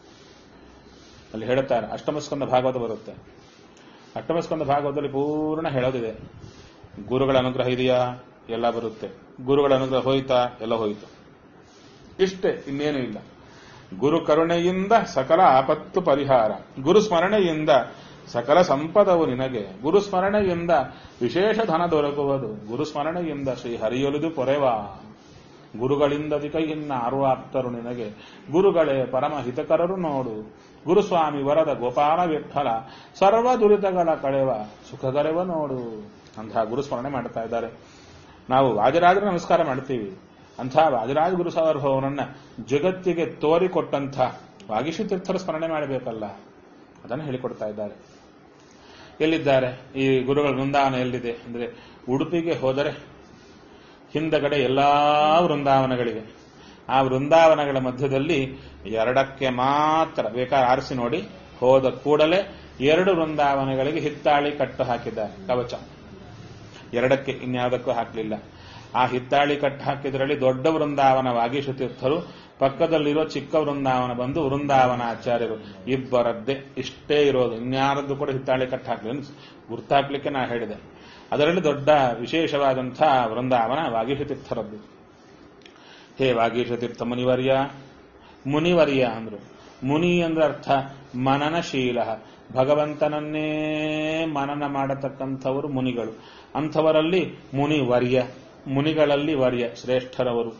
ಅಲ್ಲಿ ಹೇಳುತ್ತಾರೆ, ಅಷ್ಟಮಸ್ಕಂದ ಭಾಗವತ ಬರುತ್ತೆ. ಅಷ್ಟಮಸ್ಕಂದ ಭಾಗವತದಲ್ಲಿ ಪೂರ್ಣ ಹೇಳೋದಿದೆ. ಗುರುಗಳ ಅನುಗ್ರಹ ಇದೆಯಾ? ಎಲ್ಲ ಬರುತ್ತೆ. ಗುರುಗಳ ಅನುಗ್ರಹ ಹೋಯ್ತಾ? ಎಲ್ಲ ಹೋಯಿತು. ಇಷ್ಟೇ, ಇನ್ನೇನು ಇಲ್ಲ. ಗುರು ಕರುಣೆಯಿಂದ ಸಕಲ ಆಪತ್ತು ಪರಿಹಾರ, ಗುರು ಸ್ಮರಣೆಯಿಂದ ಸಕಲ ಸಂಪದವು ನಿನಗೆ, ಗುರು ಸ್ಮರಣೆಯಿಂದ ವಿಶೇಷ ಧನ ದೊರಕುವುದು, ಗುರು ಸ್ಮರಣೆಯಿಂದ ಶ್ರೀ ಹರಿಯೊಲಿದು ಪೊರೆವಾ, ಗುರುಗಳಿಂದದಿ ಕೈಯಿನ್ನ ಆರು ಆಪ್ತರು ನಿನಗೆ, ಗುರುಗಳೇ ಪರಮ ಹಿತಕರರು ನೋಡು, ಗುರುಸ್ವಾಮಿ ವರದ ಗೋಪಾಲ ವಿಠಲ ಸರ್ವ ದುರಿತಗಳ ಕಳೆವ ಸುಖಗಳೆವ ನೋಡು. ಅಂತಹ ಗುರುಸ್ಮರಣೆ ಮಾಡ್ತಾ ಇದ್ದಾರೆ. ನಾವು ವಾಜರಾಜರ ನಮಸ್ಕಾರ ಮಾಡ್ತೀವಿ. ಅಂಥ ವಾಜರಾಜ ಗುರು ಸಾರ್ವಭೌಮರನ್ನ ಜಗತ್ತಿಗೆ ತೋರಿಕೊಟ್ಟಂಥ ವಾಗೀಶತೀರ್ಥರ ಸ್ಮರಣೆ ಮಾಡಬೇಕಲ್ಲ, ಅದನ್ನು ಹೇಳಿಕೊಡ್ತಾ ಇದ್ದಾರೆ. ಎಲ್ಲಿದ್ದಾರೆ ಈ ಗುರುಗಳ ವೃಂದಾವನ? ಎಲ್ಲಿದೆ ಅಂದ್ರೆ, ಉಡುಪಿಗೆ ಹೋದರೆ ಹಿಂದಗಡೆ ಎಲ್ಲಾ ವೃಂದಾವನಗಳಿವೆ. ಆ ವೃಂದಾವನಗಳ ಮಧ್ಯದಲ್ಲಿ ಎರಡಕ್ಕೆ ಮಾತ್ರ ಬೇಕಾದ್ರೆ ಆರಿಸಿ ನೋಡಿ, ಹೋದ ಕೂಡಲೇ ಎರಡು ವೃಂದಾವನಗಳಿಗೆ ಹಿತ್ತಾಳಿ ಕಟ್ಟು ಹಾಕಿದ್ದಾರೆ, ಕವಚ. ಎರಡಕ್ಕೆ, ಇನ್ಯಾವುದಕ್ಕೂ ಹಾಕಲಿಲ್ಲ. ಆ ಹಿತ್ತಾಳಿ ಕಟ್ಟು ಹಾಕಿದ್ರಲ್ಲಿ ದೊಡ್ಡ ವೃಂದಾವನ ವಾಗೀಶತೀರ್ಥರು, ಪಕ್ಕದಲ್ಲಿರೋ ಚಿಕ್ಕ ವೃಂದಾವನ ಬಂದು ವೃಂದಾವನ ಆಚಾರ್ಯರು, ಇಬ್ಬರದ್ದೇ ಇಷ್ಟೇ ಇರೋದು. ಇನ್ಯಾರದ್ದು ಕೂಡ ಹಿತ್ತಾಳಿ ಕಟ್ಟು ಹಾಕಲಿ, ಗುರ್ತಾಕ್ಲಿಕ್ಕೆ ನಾ ಹೇಳಿದೆ. ಅದರಲ್ಲಿ ದೊಡ್ಡ ವಿಶೇಷವಾದಂಥ ವೃಂದಾವನ ವಾಗೀಶತೀರ್ಥರದ್ದು. ಹೇ ವಾಗೀಶತೀರ್ಥ ಮುನಿವರ್ಯ, ಮುನಿವರ್ಯ ಅಂದ್ರು. ಮುನಿ ಅಂದ್ರೆ ಅರ್ಥ ಮನನಶೀಲ, ಭಗವಂತನನ್ನೇ ಮನನ ಮಾಡತಕ್ಕಂಥವರು ಮುನಿಗಳು. ಅಂಥವರಲ್ಲಿ ಮುನಿವರ್ಯ, ಮುನಿಗಳಲ್ಲಿ ವರ್ಯ ಶ್ರೇಷ್ಠರವರು.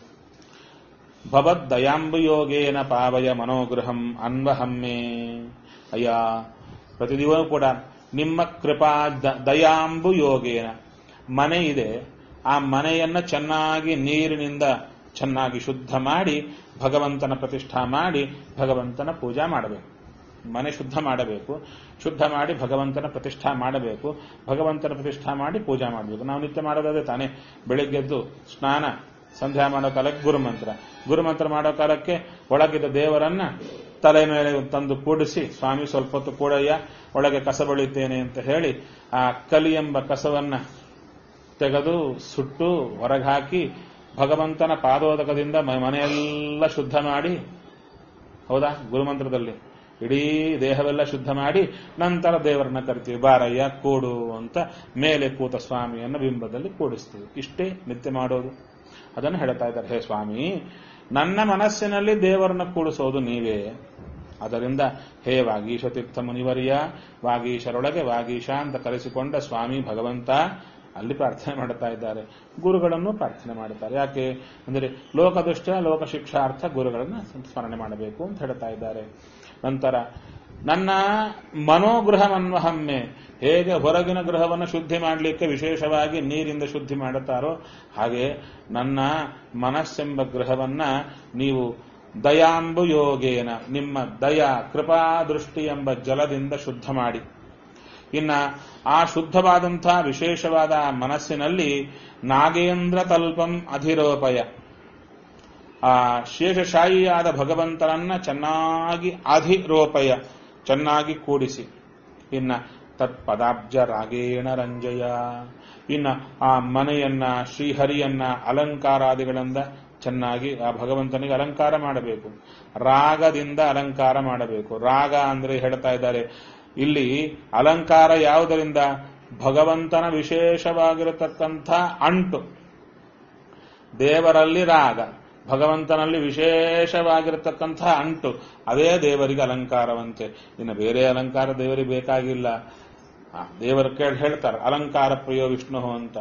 ಭವದ್ ದಯಾಂಬುಯೋಗೇನ ಪಾವಯ ಮನೋಗೃಹಂ ಅನ್ವಹಮ್ಮೆ. ಅಯ್ಯ, ಪ್ರತಿದಿನವೂ ಕೂಡ ನಿಮ್ಮ ಕೃಪಾ ದಯಾಂಬು ಯೋಗೇನ, ಮನೆ ಇದೆ, ಆ ಮನೆಯನ್ನ ಚೆನ್ನಾಗಿ ನೀರಿನಿಂದ ಚೆನ್ನಾಗಿ ಶುದ್ಧ ಮಾಡಿ ಭಗವಂತನ ಪ್ರತಿಷ್ಠಾ ಮಾಡಿ ಭಗವಂತನ ಪೂಜಾ ಮಾಡಬೇಕು. ಮನೆ ಶುದ್ಧ ಮಾಡಬೇಕು, ಶುದ್ಧ ಮಾಡಿ ಭಗವಂತನ ಪ್ರತಿಷ್ಠಾ ಮಾಡಬೇಕು, ಭಗವಂತನ ಪ್ರತಿಷ್ಠಾ ಮಾಡಿ ಪೂಜಾ ಮಾಡಬೇಕು. ನಾವು ನಿತ್ಯ ಮಾಡೋದೇ ತಾನೇ. ಬೆಳಿಗ್ಗೆದ್ದು ಸ್ನಾನ, ಸಂಧ್ಯಾ ಮಾಡೋ ಕಾಲಕ್ಕೆ ಗುರುಮಂತ್ರ, ಗುರುಮಂತ್ರ ಮಾಡೋ ಕಾಲಕ್ಕೆ ಒಳಗಿದ್ದ ದೇವರನ್ನ ತಲೆ ಮೇಲೆ ತಂದು ಕೂಡಿಸಿ, ಸ್ವಾಮಿ ಸ್ವಲ್ಪ ಹೊತ್ತು ಕೂಡಯ್ಯ, ಒಳಗೆ ಕಸ ಬಳಿತೇನೆ ಅಂತ ಹೇಳಿ ಆ ಕಲಿ ಎಂಬ ಕಸವನ್ನ ತೆಗೆದು ಸುಟ್ಟು ಹೊರಗೆ ಹಾಕಿ ಭಗವಂತನ ಪಾದೋದಕದಿಂದ ಮನೆಯೆಲ್ಲ ಶುದ್ಧ ಮಾಡಿ, ಹೌದಾ, ಗುರುಮಂತ್ರದಲ್ಲಿ ಇಡೀ ದೇಹವೆಲ್ಲ ಶುದ್ಧ ಮಾಡಿ ನಂತರ ದೇವರನ್ನ ಕರಿತೀವಿ, ಬಾರಯ್ಯ ಕೂಡು ಅಂತ ಮೇಲೆ ಕೂತ ಸ್ವಾಮಿಯನ್ನು ಬಿಂಬದಲ್ಲಿ ಕೂಡಿಸ್ತೀವಿ. ಇಷ್ಟೇ ನಿತ್ಯ ಮಾಡೋದು. ಅದನ್ನು ಹೇಳ್ತಾ ಇದ್ದಾರೆ, ಹೇ ಸ್ವಾಮಿ, ನನ್ನ ಮನಸ್ಸಿನಲ್ಲಿ ದೇವರನ್ನ ಕೂಡಿಸೋದು ನೀವೇ. ಅದರಿಂದ ಹೇ ವಾಗೀಶತೀರ್ಥ ಮುನಿವರ್ಯ, ವಾಗೀಶರೊಳಗೆ ವಾಗೀಶ ಅಂತ ಕರೆಸಿಕೊಂಡ ಸ್ವಾಮಿ ಭಗವಂತ ಅಲ್ಲಿ ಪ್ರಾರ್ಥನೆ ಮಾಡುತ್ತಾ ಇದ್ದಾರೆ. ಗುರುಗಳನ್ನು ಪ್ರಾರ್ಥನೆ ಮಾಡುತ್ತಾರೆ. ಯಾಕೆ ಅಂದರೆ ಲೋಕದುಷ್ಟ ಲೋಕ ಶಿಕ್ಷಾರ್ಥ ಗುರುಗಳನ್ನು ಸ್ಮರಣೆ ಮಾಡಬೇಕು ಅಂತ ಹೇಳ್ತಾ ಇದ್ದಾರೆ. ನಂತರ ನನ್ನ ಮನೋಗೃಹಮನ್ವಹಮ್ಮೆ, ಹೇಗೆ ಹೊರಗಿನ ಗೃಹವನ್ನು ಶುದ್ಧಿ ಮಾಡಲಿಕ್ಕೆ ವಿಶೇಷವಾಗಿ ನೀರಿಂದ ಶುದ್ಧಿ ಮಾಡುತ್ತಾರೋ ಹಾಗೆ ನನ್ನ ಮನಸ್ಸೆಂಬ ಗೃಹವನ್ನ ನೀವು ದಯಾಂಬು ಯೋಗೇನ, ನಿಮ್ಮ ದಯಾ ಕೃಪಾದೃಷ್ಟಿ ಎಂಬ ಜಲದಿಂದ ಶುದ್ಧ ಮಾಡಿ. ಇನ್ನ ಆ ಶುದ್ಧವಾದಂಥ ವಿಶೇಷವಾದ ಮನಸ್ಸಿನಲ್ಲಿ ನಾಗೇಂದ್ರ ತಲ್ಪಂ ಅಧಿರೋಪಯ, ಆ ಶೇಷಶಾಹಿಯಾದ ಭಗವಂತನನ್ನ ಚೆನ್ನಾಗಿ ಅಧಿರೋಪಯ, ಚೆನ್ನಾಗಿ ಕೂಡಿಸಿ. ಇನ್ನ ತತ್ಪದಾಬ್ಜ ರಾಗೇಣ ರಂಜಯ, ಇನ್ನ ಆ ಮನೆಯನ್ನ ಶ್ರೀಹರಿಯನ್ನ ಅಲಂಕಾರಾದಿಗಳಿಂದ ಚೆನ್ನಾಗಿ ಆ ಭಗವಂತನಿಗೆ ಅಲಂಕಾರ ಮಾಡಬೇಕು. ರಾಗದಿಂದ ಅಲಂಕಾರ ಮಾಡಬೇಕು. ರಾಗ ಅಂದ್ರೆ ಹೇಳ್ತಾ ಇದ್ದಾರೆ ಇಲ್ಲಿ ಅಲಂಕಾರ ಯಾವುದರಿಂದ? ಭಗವಂತನ ವಿಶೇಷವಾಗಿರತಕ್ಕಂಥ ಅಂಟು. ದೇವರಲ್ಲಿ ರಾಗ, ಭಗವಂತನಲ್ಲಿ ವಿಶೇಷವಾಗಿರತಕ್ಕಂಥ ಅಂಟು, ಅದೇ ದೇವರಿಗೆ ಅಲಂಕಾರವಂತೆ. ಇನ್ನು ಬೇರೆ ಅಲಂಕಾರ ದೇವರಿಗೆ ಬೇಕಾಗಿಲ್ಲ. ದೇವರ ಕೇಳಿ ಹೇಳ್ತಾರೆ ಅಲಂಕಾರ ಪ್ರಿಯೋ ವಿಷ್ಣು ಅಂತ.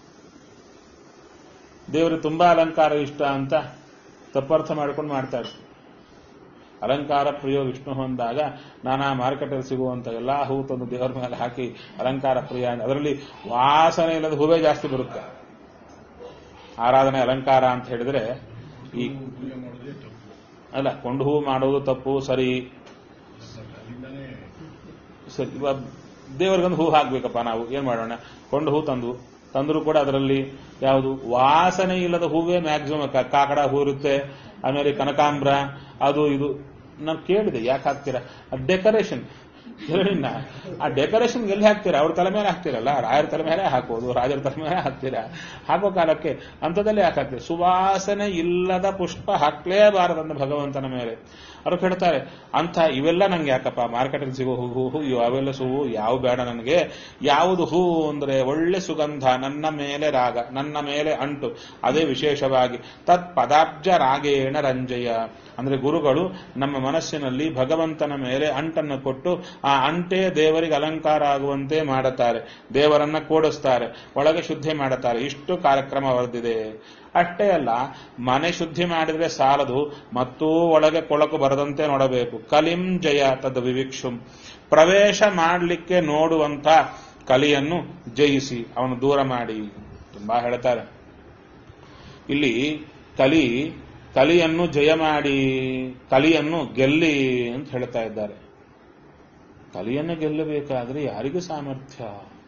ದೇವರಿಗೆ ತುಂಬಾ ಅಲಂಕಾರ ಇಷ್ಟ ಅಂತ ತಪ್ಪರ್ಥ ಮಾಡ್ಕೊಂಡು ಮಾಡ್ತಾ ಇರ್ತೀವಿ. ಅಲಂಕಾರ ಪ್ರಿಯೋ ವಿಷ್ಣು ಅಂದಾಗ ನಾನಾ ಮಾರ್ಕೆಟಲ್ಲಿ ಸಿಗುವಂತ ಎಲ್ಲಾ ಹೂ ತಂದು ದೇವರ ಮೇಲೆ ಹಾಕಿ ಅಲಂಕಾರ ಪ್ರಿಯ, ಅದರಲ್ಲಿ ವಾಸನೆ ಇಲ್ಲದ ಹೂವೇ ಜಾಸ್ತಿ ಬರುತ್ತೆ. ಆರಾಧನೆ ಅಲಂಕಾರ ಅಂತ ಹೇಳಿದ್ರೆ ಈ ಅಲ್ಲ, ಕೊಂಡು ಹೂ ಮಾಡೋದು ತಪ್ಪು, ಸರಿ ಸರಿ ಇವಾಗ ದೇವರಿಗೊಂದು ಹೂ ಹಾಕ್ಬೇಕಪ್ಪ, ನಾವು ಏನ್ ಮಾಡೋಣ? ಕೊಂಡು ಹೂ ತಂದು ತಂದರೂ ಕೂಡ ಅದರಲ್ಲಿ ಯಾವುದು ವಾಸನೆ ಇಲ್ಲದ ಹೂವೇ ಮ್ಯಾಕ್ಸಿಮಮ್. ಕಾಕಡ ಹೂ ಇರುತ್ತೆ, ಆಮೇಲೆ ಕನಕಾಂಬ್ರ, ಅದು ಇದು. ನಾನು ಕೇಳಿದೆ ಯಾಕೆ ಹಾಕ್ತೀರಾ? ಡೆಕೋರೇಷನ್. ಆ ಡೆಕೋರೇಷನ್ ಎಲ್ಲಿ ಹಾಕ್ತೀರಾ? ಅವ್ರ ತಲೆ ಮೇಲೆ ಹಾಕ್ತಿರಲ್ಲ, ರಾಯರ ತಲೆ ಮೇಲೆ ಹಾಕೋದು, ರಾಜರ ತಲೆ ಮೇಲೆ ಹಾಕ್ತೀರಾ. ಹಾಕೋ ಕಾಲಕ್ಕೆ ಅಂಥದ್ದಲ್ಲೇ ಯಾಕೆ ಹಾಕ್ತೀರಿ? ಸುವಾಸನೆ ಇಲ್ಲದ ಪುಷ್ಪ ಹಾಕ್ಲೇಬಾರದಂದ ಭಗವಂತನ ಮೇಲೆ. ಅವ್ರು ಹೇಳ್ತಾರೆ ಅಂತ ಇವೆಲ್ಲ ನಂಗೆ ಯಾಕಪ್ಪ, ಮಾರ್ಕೆಟಲ್ಲಿ ಸಿಗೋ ಹೂ ಹೂ ಅವೆಲ್ಲ ಹೂವು ಯಾವ ಬೇಡ ನನಗೆ. ಯಾವುದು ಹೂ ಅಂದ್ರೆ ಒಳ್ಳೆ ಸುಗಂಧ, ನನ್ನ ಮೇಲೆ ರಾಗ, ನನ್ನ ಮೇಲೆ ಅಂಟು, ಅದೇ ವಿಶೇಷವಾಗಿ. ತತ್ ಪದಾಬ್ಜ ರಾಗೇಣ ರಂಜಯ ಅಂದ್ರೆ ಗುರುಗಳು ನಮ್ಮ ಮನಸ್ಸಿನಲ್ಲಿ ಭಗವಂತನ ಮೇಲೆ ಅಂಟನ್ನು ಕೊಟ್ಟು ಆ ಅಂಟೇ ದೇವರಿಗೆ ಅಲಂಕಾರ ಆಗುವಂತೆ ಮಾಡುತ್ತಾರೆ, ದೇವರನ್ನ ಕೂಡಿಸ್ತಾರೆ, ಒಳಗೆ ಶುದ್ಧಿ ಮಾಡುತ್ತಾರೆ. ಇಷ್ಟು ಕಾರ್ಯಕ್ರಮ ಹೊರದಿದೆ. ಅಷ್ಟೇ ಅಲ್ಲ, ಮನೆ ಶುದ್ಧಿ ಮಾಡಿದ್ರೆ ಸಾಲದು, ಮತ್ತೂ ಒಳಗೆ ಕೊಳಕು ಬರದಂತೆ ನೋಡಬೇಕು. ಕಲಿಂ ಜಯ ತದ್ ವಿವಿಕ್ಷುಂ, ಪ್ರವೇಶ ಮಾಡಲಿಕ್ಕೆ ನೋಡುವಂತ ಕಲಿಯನ್ನು ಜಯಿಸಿ, ಅವನು ದೂರ ಮಾಡಿ. ತುಂಬಾ ಹೇಳ್ತಾರೆ ಇಲ್ಲಿ, ಕಲಿ ಕಲಿಯನ್ನು ಜಯ ಮಾಡಿ, ಕಲಿಯನ್ನು ಗೆಲ್ಲಿ ಅಂತ ಹೇಳ್ತಾ ಇದ್ದಾರೆ. ಕಲಿಯನ್ನು ಗೆಲ್ಲಬೇಕಾದ್ರೆ ಯಾರಿಗೂ ಸಾಮರ್ಥ್ಯ?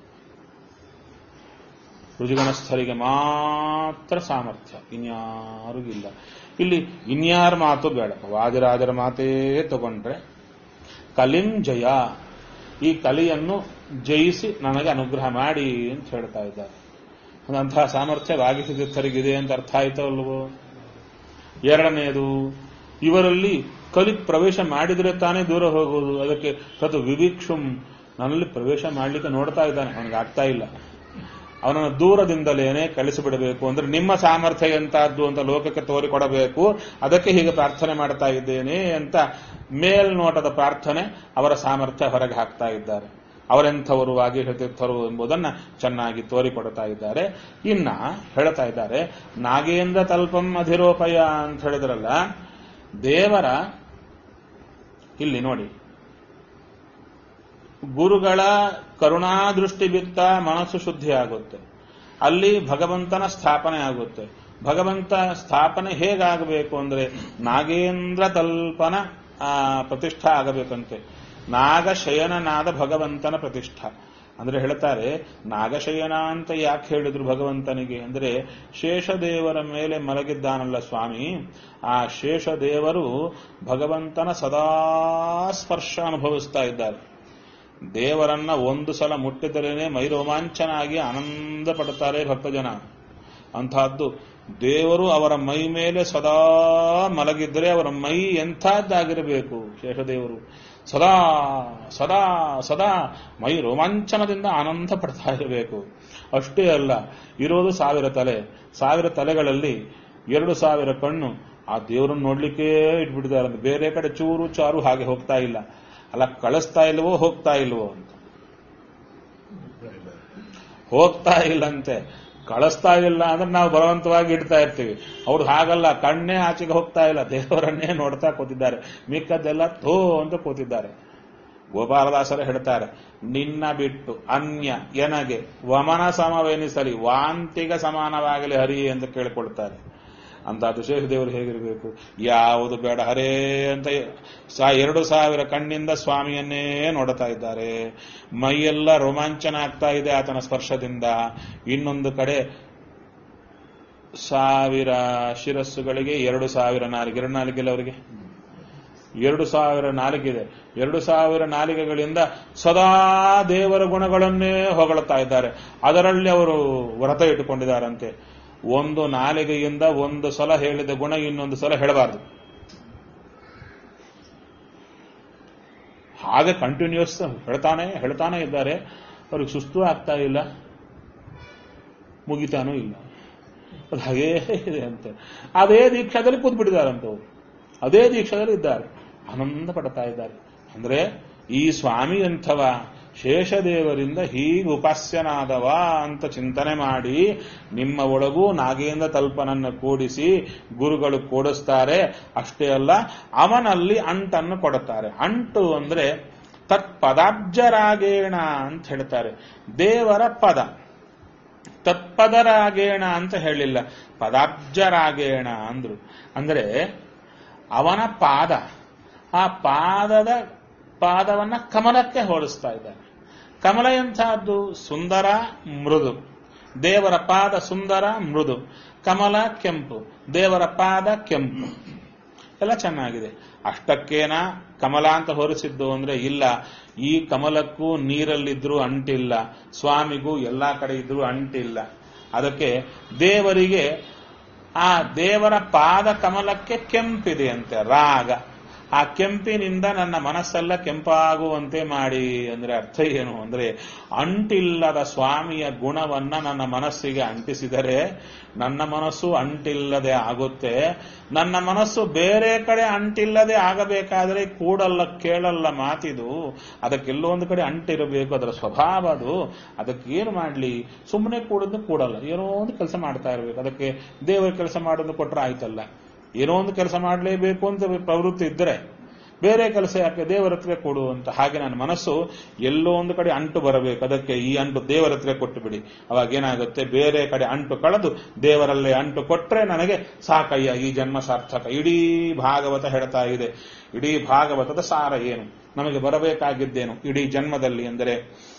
ಋಜುಗಣಸ್ಥರಿಗೆ ಮಾತ್ರ ಸಾಮರ್ಥ್ಯ, ಇನ್ಯಾರಿಗಿಲ್ಲ. ಇಲ್ಲಿ ಇನ್ಯಾರ ಮಾತು ಬೇಡ, ವಾದಿರಾಜರ ಮಾತೇ ತಗೊಂಡ್ರೆ ಕಲಿಂ ಜಯ, ಈ ಕಲಿಯನ್ನು ಜಯಿಸಿ ನನಗೆ ಅನುಗ್ರಹ ಮಾಡಿ ಅಂತ ಹೇಳ್ತಾ ಇದ್ದಾರೆ. ಅಂತಹ ಸಾಮರ್ಥ್ಯ ವಾಗೀಶತೀರ್ಥರಿಗಿದೆ ಅಂತ ಅರ್ಥ ಆಯ್ತೋ ಅಲ್ವೋ? ಎರಡನೆಯದು, ಇವರಲ್ಲಿ ಕಲಿ ಪ್ರವೇಶ ಮಾಡಿದ್ರೆ ತಾನೇ ದೂರ ಹೋಗುವುದು. ಅದಕ್ಕೆ ತದು ವಿವಿಕ್ಷುಂ, ನನ್ನಲ್ಲಿ ಪ್ರವೇಶ ಮಾಡಲಿಕ್ಕೆ ನೋಡ್ತಾ ಇದ್ದಾನೆ, ಅವನಿಗೆ ಆಗ್ತಾ ಇಲ್ಲ, ಅವನನ್ನು ದೂರದಿಂದಲೇನೆ ಕಳಿಸಿಬಿಡಬೇಕು. ಅಂದ್ರೆ ನಿಮ್ಮ ಸಾಮರ್ಥ್ಯ ಎಂತಹದ್ದು ಅಂತ ಲೋಕಕ್ಕೆ ತೋರಿಕೊಡಬೇಕು. ಅದಕ್ಕೆ ಹೀಗೆ ಪ್ರಾರ್ಥನೆ ಮಾಡ್ತಾ ಇದ್ದೇನೆ ಅಂತ ಮೇಲ್ನೋಟದ ಪ್ರಾರ್ಥನೆ ಅವರ ಸಾಮರ್ಥ್ಯ ಹೊರಗೆ ಹಾಕ್ತಾ ಇದ್ದಾರೆ. ಅವರೆಂಥವರು ವಾಗೀಶತೀರ್ಥರು ಎಂಬುದನ್ನ ಚೆನ್ನಾಗಿ ತೋರಿಕೊಡ್ತಾ ಇದ್ದಾರೆ. ಇನ್ನ ಹೇಳ್ತಾ ಇದ್ದಾರೆ ನಾಗೇಂದ್ರ ತಲ್ಪಂ ಅಧಿರೋಪಯ ಅಂತ ಹೇಳಿದ್ರಲ್ಲ, ದೇವರ ಇಲ್ಲಿ ನೋಡಿ, ಗುರುಗಳ ಕರುಣಾದೃಷ್ಟಿ ಬಿತ್ತ ಮನಸ್ಸು ಶುದ್ಧಿ ಆಗುತ್ತೆ, ಅಲ್ಲಿ ಭಗವಂತನ ಸ್ಥಾಪನೆ ಆಗುತ್ತೆ. ಭಗವಂತ ಸ್ಥಾಪನೆ ಹೇಗಾಗಬೇಕು ಅಂದ್ರೆ ನಾಗೇಂದ್ರ ತಲ್ಪನ ಪ್ರತಿಷ್ಠಾ ಆಗಬೇಕಂತೆ. ನಾಗಶಯನನಾದ ಭಗವಂತನ ಪ್ರತಿಷ್ಠಾ ಅಂದ್ರೆ ಹೇಳ್ತಾರೆ, ನಾಗಶಯನ ಅಂತ ಯಾಕೆ ಹೇಳಿದ್ರು ಭಗವಂತನಿಗೆ ಅಂದ್ರೆ, ಶೇಷದೇವರ ಮೇಲೆ ಮಲಗಿದ್ದಾನಲ್ಲ ಸ್ವಾಮಿ, ಆ ಶೇಷದೇವರು ಭಗವಂತನ ಸದಾ ಸ್ಪರ್ಶ ಅನುಭವಿಸ್ತಾ ಇದ್ದಾರೆ. ದೇವರನ್ನ ಒಂದು ಸಲ ಮುಟ್ಟಿದರೇನೆ ಮೈ ರೋಮಾಂಚನ ಆಗಿ ಆನಂದ ಪಡುತ್ತಾರೆ ಭಕ್ತಜನ. ಅಂತಹದ್ದು ದೇವರು ಅವರ ಮೈ ಮೇಲೆ ಸದಾ ಮಲಗಿದ್ರೆ ಅವರ ಮೈ ಎಂಥದ್ದಾಗಿರಬೇಕು? ಶೇಷದೇವರು ಸದಾ ಸದಾ ಸದಾ ಮೈ ರೋಮಾಂಚನದಿಂದ ಆನಂದ ಪಡ್ತಾ ಇರಬೇಕು. ಅಷ್ಟೇ ಅಲ್ಲ, ಇರೋದು ಸಾವಿರ ತಲೆ, ಸಾವಿರ ತಲೆಗಳಲ್ಲಿ ಎರಡು ಸಾವಿರ ಕಣ್ಣು ಆ ದೇವರನ್ನು ನೋಡ್ಲಿಕ್ಕೆ ಇಟ್ಬಿಟ್ಟಿದ್ದಾರೆ. ಬೇರೆ ಕಡೆ ಚೂರು ಚಾರು ಹಾಗೆ ಹೋಗ್ತಾ ಇಲ್ಲ. ಅಲ್ಲ, ಕಳಿಸ್ತಾ ಇಲ್ವೋ ಹೋಗ್ತಾ ಇಲ್ವೋ ಅಂತ. ಹೋಗ್ತಾ ಇಲ್ಲಂತೆ. ಕಳಿಸ್ತಾ ಇಲ್ಲ ಅಂದ್ರೆ ನಾವು ಬಲವಂತವಾಗಿ ಇಡ್ತಾ ಇರ್ತೀವಿ. ಅವ್ರು ಹಾಗಲ್ಲ, ಕಣ್ಣೇ ಆಚೆಗೆ ಹೋಗ್ತಾ ಇಲ್ಲ, ದೇವರನ್ನೇ ನೋಡ್ತಾ ಕೂತಿದ್ದಾರೆ, ಮಿಕ್ಕದ್ದೆಲ್ಲ ಥೋ ಅಂತ ಕೂತಿದ್ದಾರೆ. ಗೋಪಾಲದಾಸರು ಹೇಳ್ತಾರೆ, ನಿನ್ನ ಬಿಟ್ಟು ಅನ್ಯ ಎನಗೆ ವಮನ ಸಮವೆನಿಸಲಿ ವಾಂತಿಗೆ ಸಮಾನವಾಗಲಿ ಹರಿ ಅಂತ ಕೇಳಿಕೊಳ್ತಾರೆ. ಅಂತ ವಿಶೇಷ ದೇವರು ಹೇಗಿರಬೇಕು, ಯಾವುದು ಬೇಡ ಹರೇ ಅಂತ ಎರಡು ಸಾವಿರ ಕಣ್ಣಿಂದ ಸ್ವಾಮಿಯನ್ನೇ ನೋಡ್ತಾ ಇದ್ದಾರೆ. ಮೈಯೆಲ್ಲ ರೋಮಾಂಚನ ಆಗ್ತಾ ಇದೆ ಆತನ ಸ್ಪರ್ಶದಿಂದ. ಇನ್ನೊಂದು ಕಡೆ ಸಾವಿರ ಶಿರಸ್ಸುಗಳಿಗೆ ಎರಡು ಸಾವಿರ ನಾಲಿಗೆ, ಎರಡು ನಾಲಿಗೆಲ್ಲ ಅವರಿಗೆ ಎರಡು ಸಾವಿರ ನಾಲಿಗೆ. ಎರಡು ಸಾವಿರ ನಾಲಿಗೆಗಳಿಂದ ಸದಾ ದೇವರ ಗುಣಗಳನ್ನೇ ಹೊಗಳುತ್ತಾ ಇದ್ದಾರೆ. ಅದರಲ್ಲಿ ಅವರು ವ್ರತ ಇಟ್ಟುಕೊಂಡಿದ್ದಾರಂತೆ. ಒಂದು ನಾಲಿಗೆಯಿಂದ ಒಂದು ಸಲ ಹೇಳಿದ ಗುಣ ಇನ್ನೊಂದು ಸಲ ಹೇಳಬಾರದು. ಹಾಗೆ ಕಂಟಿನ್ಯೂಸ್ ಹೇಳ್ತಾನೆ ಹೇಳ್ತಾನೆ ಇದ್ದಾರೆ. ಅವ್ರಿಗೆ ಸುಸ್ತು ಆಗ್ತಾ ಇಲ್ಲ, ಮುಗಿತಾನೂ ಇಲ್ಲ. ಅದು ಹಾಗೇ ಇದೆ ಅಂತ ಅದೇ ದೀಕ್ಷಾದಲ್ಲಿ ಕೂತ್ಬಿಟ್ಟಿದ್ದಾರಂತವ್ರು. ಅದೇ ದೀಕ್ಷಾದಲ್ಲಿ ಇದ್ದಾರೆ, ಆನಂದ ಪಡ್ತಾ ಇದ್ದಾರೆ. ಅಂದ್ರೆ ಈ ಸ್ವಾಮಿ ಅಂಥವ ಶೇಷದೇವರಿಂದ ಹೀಗೆ ಉಪಾಸ್ಯನಾದವ ಅಂತ ಚಿಂತನೆ ಮಾಡಿ ನಿಮ್ಮ ಒಳಗೂ ನಾಗೇಂದ್ರ ತಲ್ಪನನ್ನು ಕೂಡಿಸಿ ಗುರುಗಳು ಕೂಡಿಸ್ತಾರೆ. ಅಷ್ಟೇ ಅಲ್ಲ, ಅವನಲ್ಲಿ ಅಂಟನ್ನು ಕೊಡುತ್ತಾರೆ. ಅಂಟು ಅಂದ್ರೆ ತತ್ಪದಾಬ್ಜರಾಗೇಣ ಅಂತ ಹೇಳ್ತಾರೆ. ದೇವರ ಪದ ತತ್ಪದರಾಗೇಣ ಅಂತ ಹೇಳಿಲ್ಲ, ಪದಾಬ್ಜರಾಗೇಣ ಅಂದ್ರು. ಅಂದ್ರೆ ಅವನ ಪಾದ, ಆ ಪಾದದ ಪಾದವನ್ನ ಕಮಲಕ್ಕೆ ಹೋಲಿಸ್ತಾ ಇದ್ದಾನೆ. ಕಮಲ ಎಂಥದ್ದು? ಸುಂದರ ಮೃದು. ದೇವರ ಪಾದ ಸುಂದರ ಮೃದು, ಕಮಲ ಕೆಂಪು, ದೇವರ ಪಾದ ಕೆಂಪು, ಎಲ್ಲ ಚೆನ್ನಾಗಿದೆ. ಅಷ್ಟಕ್ಕೇನ ಕಮಲ ಅಂತ ಹೋಲಿಸಿದ್ದು ಅಂದ್ರೆ ಇಲ್ಲ. ಈ ಕಮಲಕ್ಕೂ ನೀರಲ್ಲಿದ್ರೂ ಅಂಟಿಲ್ಲ, ಸ್ವಾಮಿಗೂ ಎಲ್ಲಾ ಕಡೆ ಇದ್ರೂ ಅಂಟಿಲ್ಲ. ಅದಕ್ಕೆ ದೇವರಿಗೆ ಆ ದೇವರ ಪಾದ ಕಮಲಕ್ಕೆ ಕೆಂಪಿದೆ ಅಂತೆ ರಾಗ. ಆ ಕೆಂಪಿನಿಂದ ನನ್ನ ಮನಸ್ಸೆಲ್ಲ ಕೆಂಪಾಗುವಂತೆ ಮಾಡಿ ಅಂದ್ರೆ ಅರ್ಥ ಏನು ಅಂದ್ರೆ, ಅಂಟಿಲ್ಲದ ಸ್ವಾಮಿಯ ಗುಣವನ್ನ ನನ್ನ ಮನಸ್ಸಿಗೆ ಅಂಟಿಸಿದರೆ ನನ್ನ ಮನಸ್ಸು ಅಂಟಿಲ್ಲದೆ ಆಗುತ್ತೆ. ನನ್ನ ಮನಸ್ಸು ಬೇರೆ ಕಡೆ ಅಂಟಿಲ್ಲದೆ ಆಗಬೇಕಾದ್ರೆ ಕೂಡಲ್ಲ ಕೇಳಲ್ಲ ಮಾತಿದು. ಅದಕ್ಕೆಲ್ಲೊಂದು ಕಡೆ ಅಂಟಿರಬೇಕು, ಅದರ ಸ್ವಭಾವ ಅದು. ಅದಕ್ಕೆ ಏನು ಮಾಡ್ಲಿ, ಸುಮ್ಮನೆ ಕೂಡೋದು ಕೂಡಲ್ಲ, ಏನೋ ಒಂದು ಕೆಲಸ ಮಾಡ್ತಾ ಇರಬೇಕು. ಅದಕ್ಕೆ ದೇವರ ಕೆಲಸ ಮಾಡೋದು ಕೊಟ್ರೆ ಆಯ್ತಲ್ಲ, ಏನೋ ಒಂದು ಕೆಲಸ ಮಾಡಲೇಬೇಕು ಅಂತ ಪ್ರವೃತ್ತಿ ಇದ್ದರೆ ಬೇರೆ ಕೆಲಸ ಯಾಕೆ, ದೇವರ ಹತ್ರ ಕೊಡು ಅಂತ. ಹಾಗೆ ನನ್ನ ಮನಸ್ಸು ಎಲ್ಲೋ ಒಂದು ಕಡೆ ಅಂಟು ಬರಬೇಕು. ಅದಕ್ಕೆ ಈ ಅಂಟು ದೇವರ ಹತ್ರ ಕೊಟ್ಟು ಬಿಡಿ. ಅವಾಗ ಏನಾಗುತ್ತೆ, ಬೇರೆ ಕಡೆ ಅಂಟು ಕಳೆದು ದೇವರಲ್ಲೇ ಅಂಟು ಕೊಟ್ರೆ ನನಗೆ ಸಾಕಯ್ಯ, ಈ ಜನ್ಮ ಸಾರ್ಥಕ. ಇಡೀ ಭಾಗವತ ಹೇಳ್ತಾ ಇದೆ. ಇಡೀ ಭಾಗವತದ ಸಾರ ಏನು, ನಮಗೆ ಬರಬೇಕಾಗಿದ್ದೇನು ಇಡೀ ಜನ್ಮದಲ್ಲಿ ಎಂದರೆ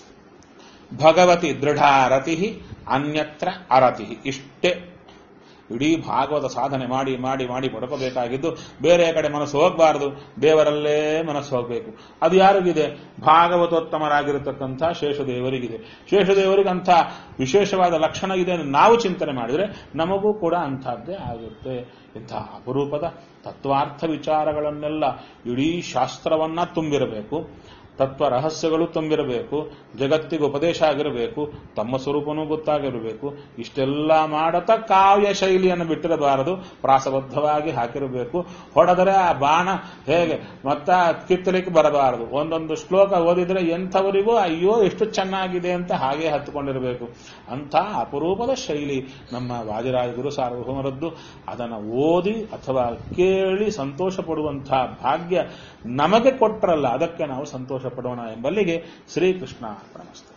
ಭಗವತಿ ದೃಢಾರತಿ ಅನ್ಯತ್ರ ಅರತಿ. ಇಷ್ಟೇ ಇಡೀ ಭಾಗವತ ಸಾಧನೆ ಮಾಡಿ ಮಾಡಿ ಮಾಡಿ ಪಡ್ಕೋಬೇಕಾಗಿದ್ದು. ಬೇರೆ ಕಡೆ ಮನಸ್ಸು ಹೋಗಬಾರದು, ದೇವರಲ್ಲೇ ಮನಸ್ಸು ಹೋಗಬೇಕು. ಅದು ಯಾರಿಗಿದೆ? ಭಾಗವತೋತ್ತಮರಾಗಿರತಕ್ಕಂಥ ಶೇಷದೇವರಿಗಿದೆ. ಶೇಷದೇವರಿಗೆ ಅಂಥ ವಿಶೇಷವಾದ ಲಕ್ಷಣ ಇದೆ ಅಂತ ನಾವು ಚಿಂತನೆ ಮಾಡಿದರೆ ನಮಗೂ ಕೂಡ ಅಂಥದ್ದೇ ಆಗುತ್ತೆ. ಇಂಥ ಅಪರೂಪದ ತತ್ವಾರ್ಥ ವಿಚಾರಗಳನ್ನೆಲ್ಲ ಇಡೀ ಶಾಸ್ತ್ರವನ್ನ ತುಂಬಿರಬೇಕು, ತತ್ವ ರಹಸ್ಯಗಳು ತುಂಬಿರಬೇಕು, ಜಗತ್ತಿಗೆ ಉಪದೇಶ ಆಗಿರಬೇಕು, ತಮ್ಮ ಸ್ವರೂಪನೂ ಗೊತ್ತಾಗಿರಬೇಕು. ಇಷ್ಟೆಲ್ಲ ಮಾಡತಾ ಕಾವ್ಯ ಶೈಲಿಯನ್ನು ಬಿಟ್ಟಿರಬಾರದು, ಪ್ರಾಸಬದ್ಧವಾಗಿ ಹಾಕಿರಬೇಕು. ಹೊಡೆದರೆ ಆ ಬಾಣ ಹೇಗೆ ಮತ್ತ ಕಿತ್ತಲಿಕ್ಕೆ ಬರಬಾರದು. ಒಂದೊಂದು ಶ್ಲೋಕ ಓದಿದ್ರೆ ಎಂಥವರಿಗೂ ಅಯ್ಯೋ ಎಷ್ಟು ಚೆನ್ನಾಗಿದೆ ಅಂತ ಹಾಗೆ ಹತ್ತುಕೊಂಡಿರಬೇಕು. ಅಂಥ ಅಪರೂಪದ ಶೈಲಿ ನಮ್ಮ ವಾದಿರಾಜ ಗುರು ಸಾರ್ವಭೌಮರದ್ದು. ಅದನ್ನು ಓದಿ ಅಥವಾ ಕೇಳಿ ಸಂತೋಷ ಪಡುವಂತಹ ಭಾಗ್ಯ ನಮಗೆ ಕೊಟ್ಟರಲ್ಲ, ಅದಕ್ಕೆ ನಾವು ಸಂತೋಷ ಪಡೋಣ ಎಂಬಲ್ಲಿಗೆ ಶ್ರೀಕೃಷ್ಣ ನಮಸ್ತೆ.